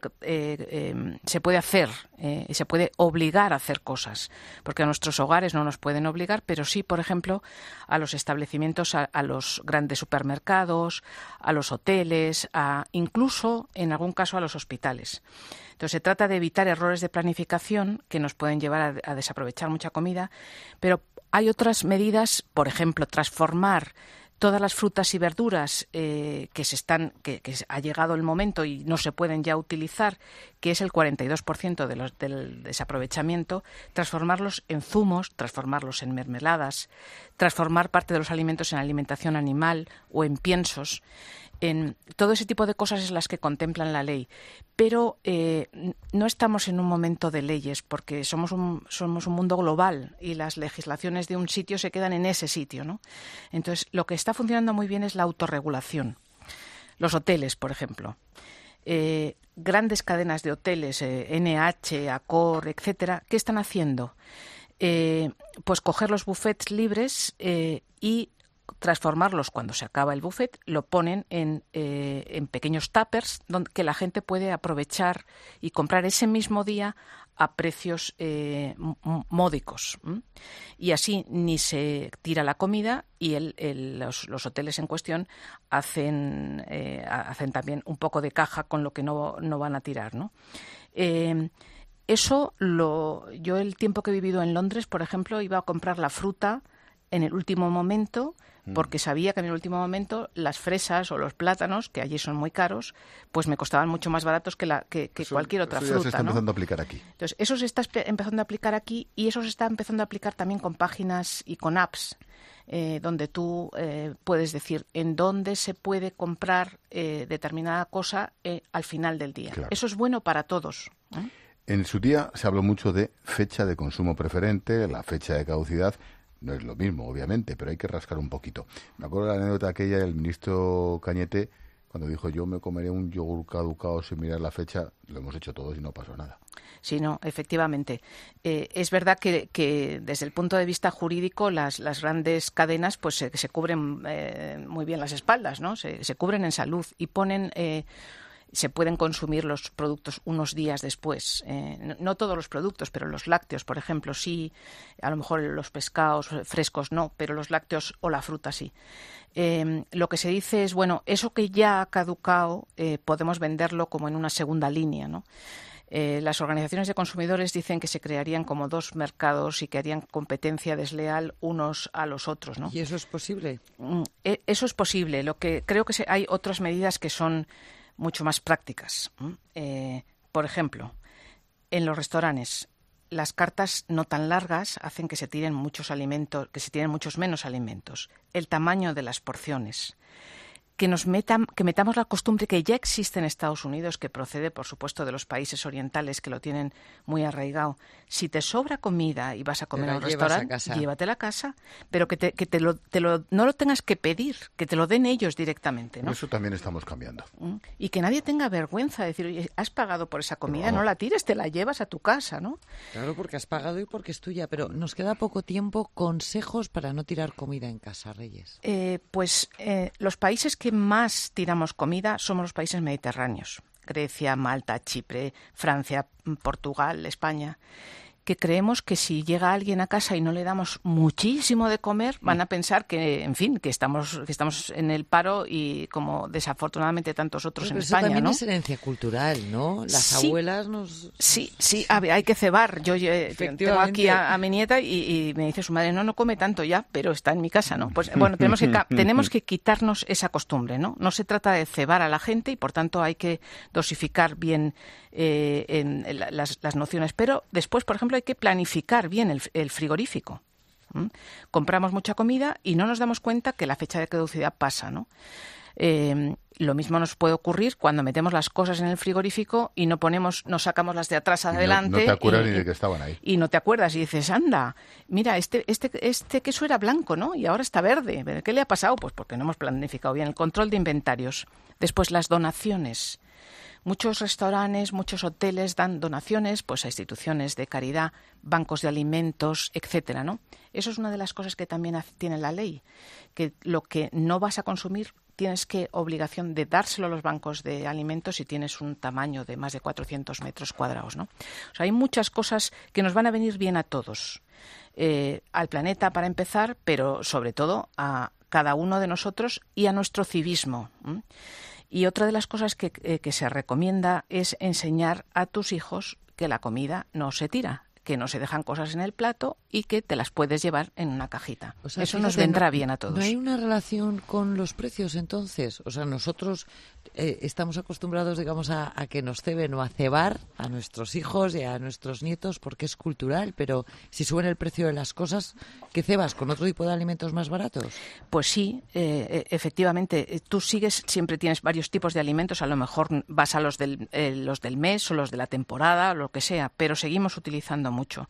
hacer, se puede obligar a hacer cosas, porque a nuestros hogares no nos pueden obligar, pero sí, por ejemplo, a los establecimientos, a los grandes supermercados, a los hoteles, incluso, en algún caso, a los hospitales. Entonces, se trata de evitar errores de planificación que nos pueden llevar a desaprovechar mucha comida, pero hay otras medidas, por ejemplo, transformar todas las frutas y verduras que ha llegado el momento y no se pueden ya utilizar, que es el 42% del desaprovechamiento, transformarlos en zumos, transformarlos en mermeladas, transformar parte de los alimentos en alimentación animal o en piensos. En todo ese tipo de cosas es las que contemplan la ley, pero no estamos en un momento de leyes, porque somos un mundo global y las legislaciones de un sitio se quedan en ese sitio, ¿no? Entonces, lo que está funcionando muy bien es la autorregulación. Los hoteles, por ejemplo. Grandes cadenas de hoteles, NH, Accor, etcétera, ¿qué están haciendo? Pues coger los buffets libres y transformarlos cuando se acaba el buffet, lo ponen en pequeños tuppers que la gente puede aprovechar y comprar ese mismo día a precios módicos. Y así ni se tira la comida y los hoteles en cuestión hacen también un poco de caja con lo que no van a tirar, ¿no? Yo el tiempo que he vivido en Londres, por ejemplo, iba a comprar la fruta en el último momento, porque sabía que en el último momento las fresas o los plátanos, que allí son muy caros, pues me costaban mucho más baratos que cualquier otra fruta. Eso se está empezando a aplicar aquí. Entonces, eso se está empezando a aplicar aquí, y eso se está empezando a aplicar también con páginas y con apps, donde tú puedes decir en dónde se puede comprar determinada cosa al final del día. Claro. Eso es bueno para todos, ¿eh? En su día se habló mucho de fecha de consumo preferente, la fecha de caducidad. No es lo mismo, obviamente, pero hay que rascar un poquito. Me acuerdo de la anécdota aquella del ministro Cañete, cuando dijo: yo me comeré un yogur caducado sin mirar la fecha. Lo hemos hecho todos y no pasó nada. Sí, no, efectivamente. Es verdad que desde el punto de vista jurídico las grandes cadenas pues se cubren muy bien las espaldas, ¿no? Se cubren en salud y ponen... se pueden consumir los productos unos días después. No todos los productos, pero los lácteos, por ejemplo, sí. A lo mejor los pescados frescos no, pero los lácteos o la fruta sí. Lo que se dice es, bueno, eso que ya ha caducado podemos venderlo como en una segunda línea, ¿no? Las organizaciones de consumidores dicen que se crearían como dos mercados y que harían competencia desleal unos a los otros, ¿no? ¿Y eso es posible? Eso es posible. Lo que creo que hay otras medidas que son mucho más prácticas. Por ejemplo, en los restaurantes, las cartas no tan largas hacen que se tiren muchos alimentos, que se tiren muchos menos alimentos. El tamaño de las porciones. Que metamos la costumbre que ya existe en Estados Unidos, que procede, por supuesto, de los países orientales que lo tienen muy arraigado. Si te sobra comida y vas a comer a un restaurante, llévatela a casa, pero no lo tengas que pedir, que te lo den ellos directamente, ¿no? Eso también estamos cambiando. Y que nadie tenga vergüenza de decir: oye, has pagado por esa comida, no la tires, te la llevas a tu casa, ¿no? Claro, porque has pagado y porque es tuya, pero nos queda poco tiempo. Consejos para no tirar comida en casa, Reyes. Los países que más tiramos comida somos los países mediterráneos. Grecia, Malta, Chipre, Francia, Portugal, España, que creemos que si llega alguien a casa y no le damos muchísimo de comer, van a pensar que, en fin, que estamos en el paro y como desafortunadamente tantos otros en España, también ¿no? es herencia cultural, ¿no? Las abuelas nos... Sí, hay que cebar. Yo tengo aquí a mi nieta y me dice su madre, no come tanto ya, pero está en mi casa, ¿no? Pues bueno, tenemos que quitarnos esa costumbre, ¿no? No se trata de cebar a la gente y por tanto hay que dosificar bien las nociones, pero después, por ejemplo, hay que planificar bien el frigorífico. Compramos mucha comida y no nos damos cuenta que la fecha de caducidad pasa, ¿no? Lo mismo nos puede ocurrir cuando metemos las cosas en el frigorífico y no sacamos las de atrás adelante. No te acuerdas ni de que estaban ahí. Y no te acuerdas y dices, anda, mira, este queso era blanco, ¿no? Y ahora está verde. ¿Qué le ha pasado? Pues porque no hemos planificado bien el control de inventarios. Después, las donaciones. Muchos restaurantes, muchos hoteles dan donaciones pues a instituciones de caridad, bancos de alimentos, etcétera, ¿no? Eso es una de las cosas que también tiene la ley, que lo que no vas a consumir tienes obligación de dárselo a los bancos de alimentos si tienes un tamaño de más de 400 metros cuadrados, ¿no? O sea, hay muchas cosas que nos van a venir bien a todos, al planeta para empezar, pero sobre todo a cada uno de nosotros y a nuestro civismo. Y otra de las cosas que se recomienda es enseñar a tus hijos que la comida no se tira, que no se dejan cosas en el plato y que te las puedes llevar en una cajita. O sea, eso nos vendrá bien a todos. ¿No hay una relación con los precios entonces? O sea, nosotros estamos acostumbrados, digamos, a que nos ceben o a cebar a nuestros hijos y a nuestros nietos porque es cultural, pero si suben el precio de las cosas, ¿qué cebas? ¿Con otro tipo de alimentos más baratos? Pues sí, efectivamente. Tú siempre tienes varios tipos de alimentos, a lo mejor vas a los del mes o los de la temporada o lo que sea, pero seguimos utilizando mucho.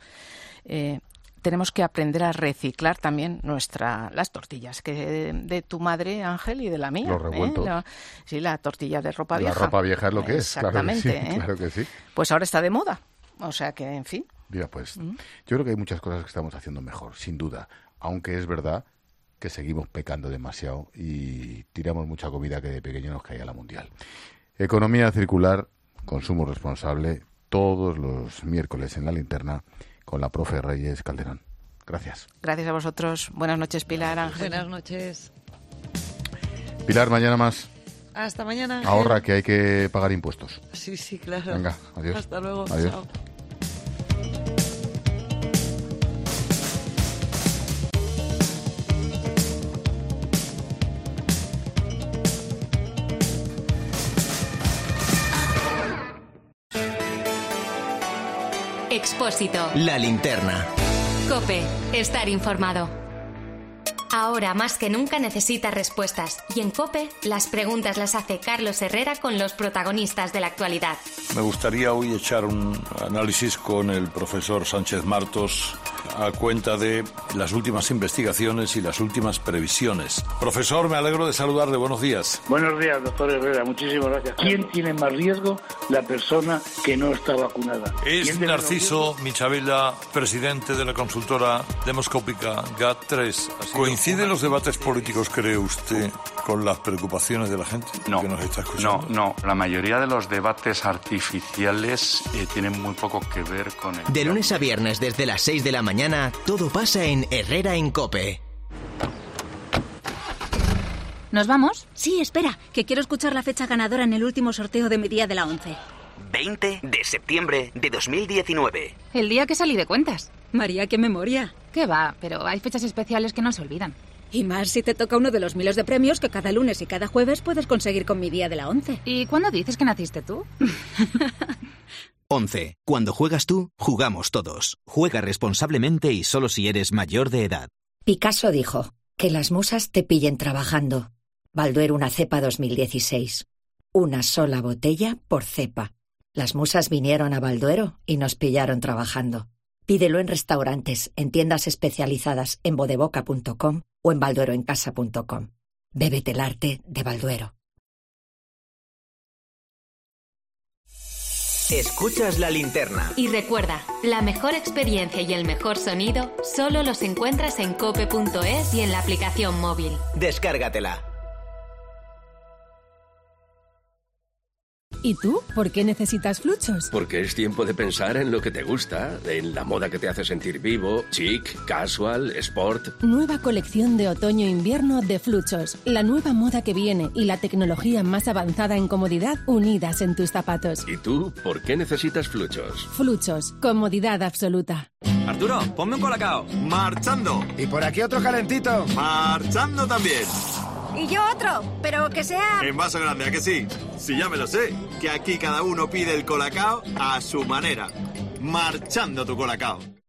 Tenemos que aprender a reciclar también las tortillas que de tu madre, Ángel, y de la mía. Los revueltos. Sí, la tortilla de ropa vieja. La ropa vieja es lo que es. Exactamente. Claro que sí. Pues ahora está de moda. O sea que, en fin. Mira, pues yo creo que hay muchas cosas que estamos haciendo mejor, sin duda. Aunque es verdad que seguimos pecando demasiado y tiramos mucha comida que de pequeño nos caía la mundial. Economía circular, consumo responsable, todos los miércoles en La Linterna, con la profe Reyes Calderón. Gracias. Gracias a vosotros. Buenas noches, Pilar, Ángel. Buenas noches. Pilar, mañana más. Hasta mañana, Ángel. Ahorra, que hay que pagar impuestos. Sí, claro. Venga, adiós. Hasta luego. Adiós. Chao. Expósito. La Linterna. COPE. Estar informado. Ahora más que nunca necesita respuestas. Y en COPE, las preguntas las hace Carlos Herrera con los protagonistas de la actualidad. Me gustaría hoy echar un análisis con el profesor Sánchez Martos a cuenta de las últimas investigaciones y las últimas previsiones. Profesor, me alegro de saludarle. Buenos días. Buenos días, doctor Herrera. Muchísimas gracias. ¿Quién tiene más riesgo? La persona que no está vacunada. Es Narciso Michavela, presidente de la consultora demoscópica GAT3. ¿Coinciden los debates políticos, cree usted, con las preocupaciones de la gente que nos está escuchando? No. La mayoría de los debates artificiales tienen muy poco que ver con el... De lunes a viernes desde las 6 de la mañana, todo pasa en Herrera en COPE. ¿Nos vamos? Sí, espera, que quiero escuchar la fecha ganadora en el último sorteo de mi día de la 11. 20 de septiembre de 2019. El día que salí de cuentas. María, qué memoria. Qué va, pero hay fechas especiales que no se olvidan. Y más si te toca uno de los miles de premios que cada lunes y cada jueves puedes conseguir con mi día de la 11. ¿Y cuándo dices que naciste tú? 11. Cuando juegas tú, jugamos todos. Juega responsablemente y solo si eres mayor de edad. Picasso dijo, que las musas te pillen trabajando. Balduero una cepa 2016. Una sola botella por cepa. Las musas vinieron a Balduero y nos pillaron trabajando. Pídelo en restaurantes, en tiendas especializadas, en bodeboca.com o en baldueroencasa.com. Bébete el arte de Balduero. Escuchas La Linterna. Y recuerda, la mejor experiencia y el mejor sonido solo los encuentras en cope.es y en la aplicación móvil. Descárgatela. ¿Y tú? ¿Por qué necesitas Fluchos? Porque es tiempo de pensar en lo que te gusta, en la moda que te hace sentir vivo, chic, casual, sport. Nueva colección de otoño-invierno de Fluchos. La nueva moda que viene y la tecnología más avanzada en comodidad unidas en tus zapatos. ¿Y tú? ¿Por qué necesitas Fluchos? Fluchos. Comodidad absoluta. Arturo, ponme un colacao. Marchando. Y por aquí otro calentito. Marchando también. Y yo otro, pero que sea... En vaso grande, ¿a que sí? Sí, ya me lo sé. Que aquí cada uno pide el colacao a su manera. Marchando tu colacao.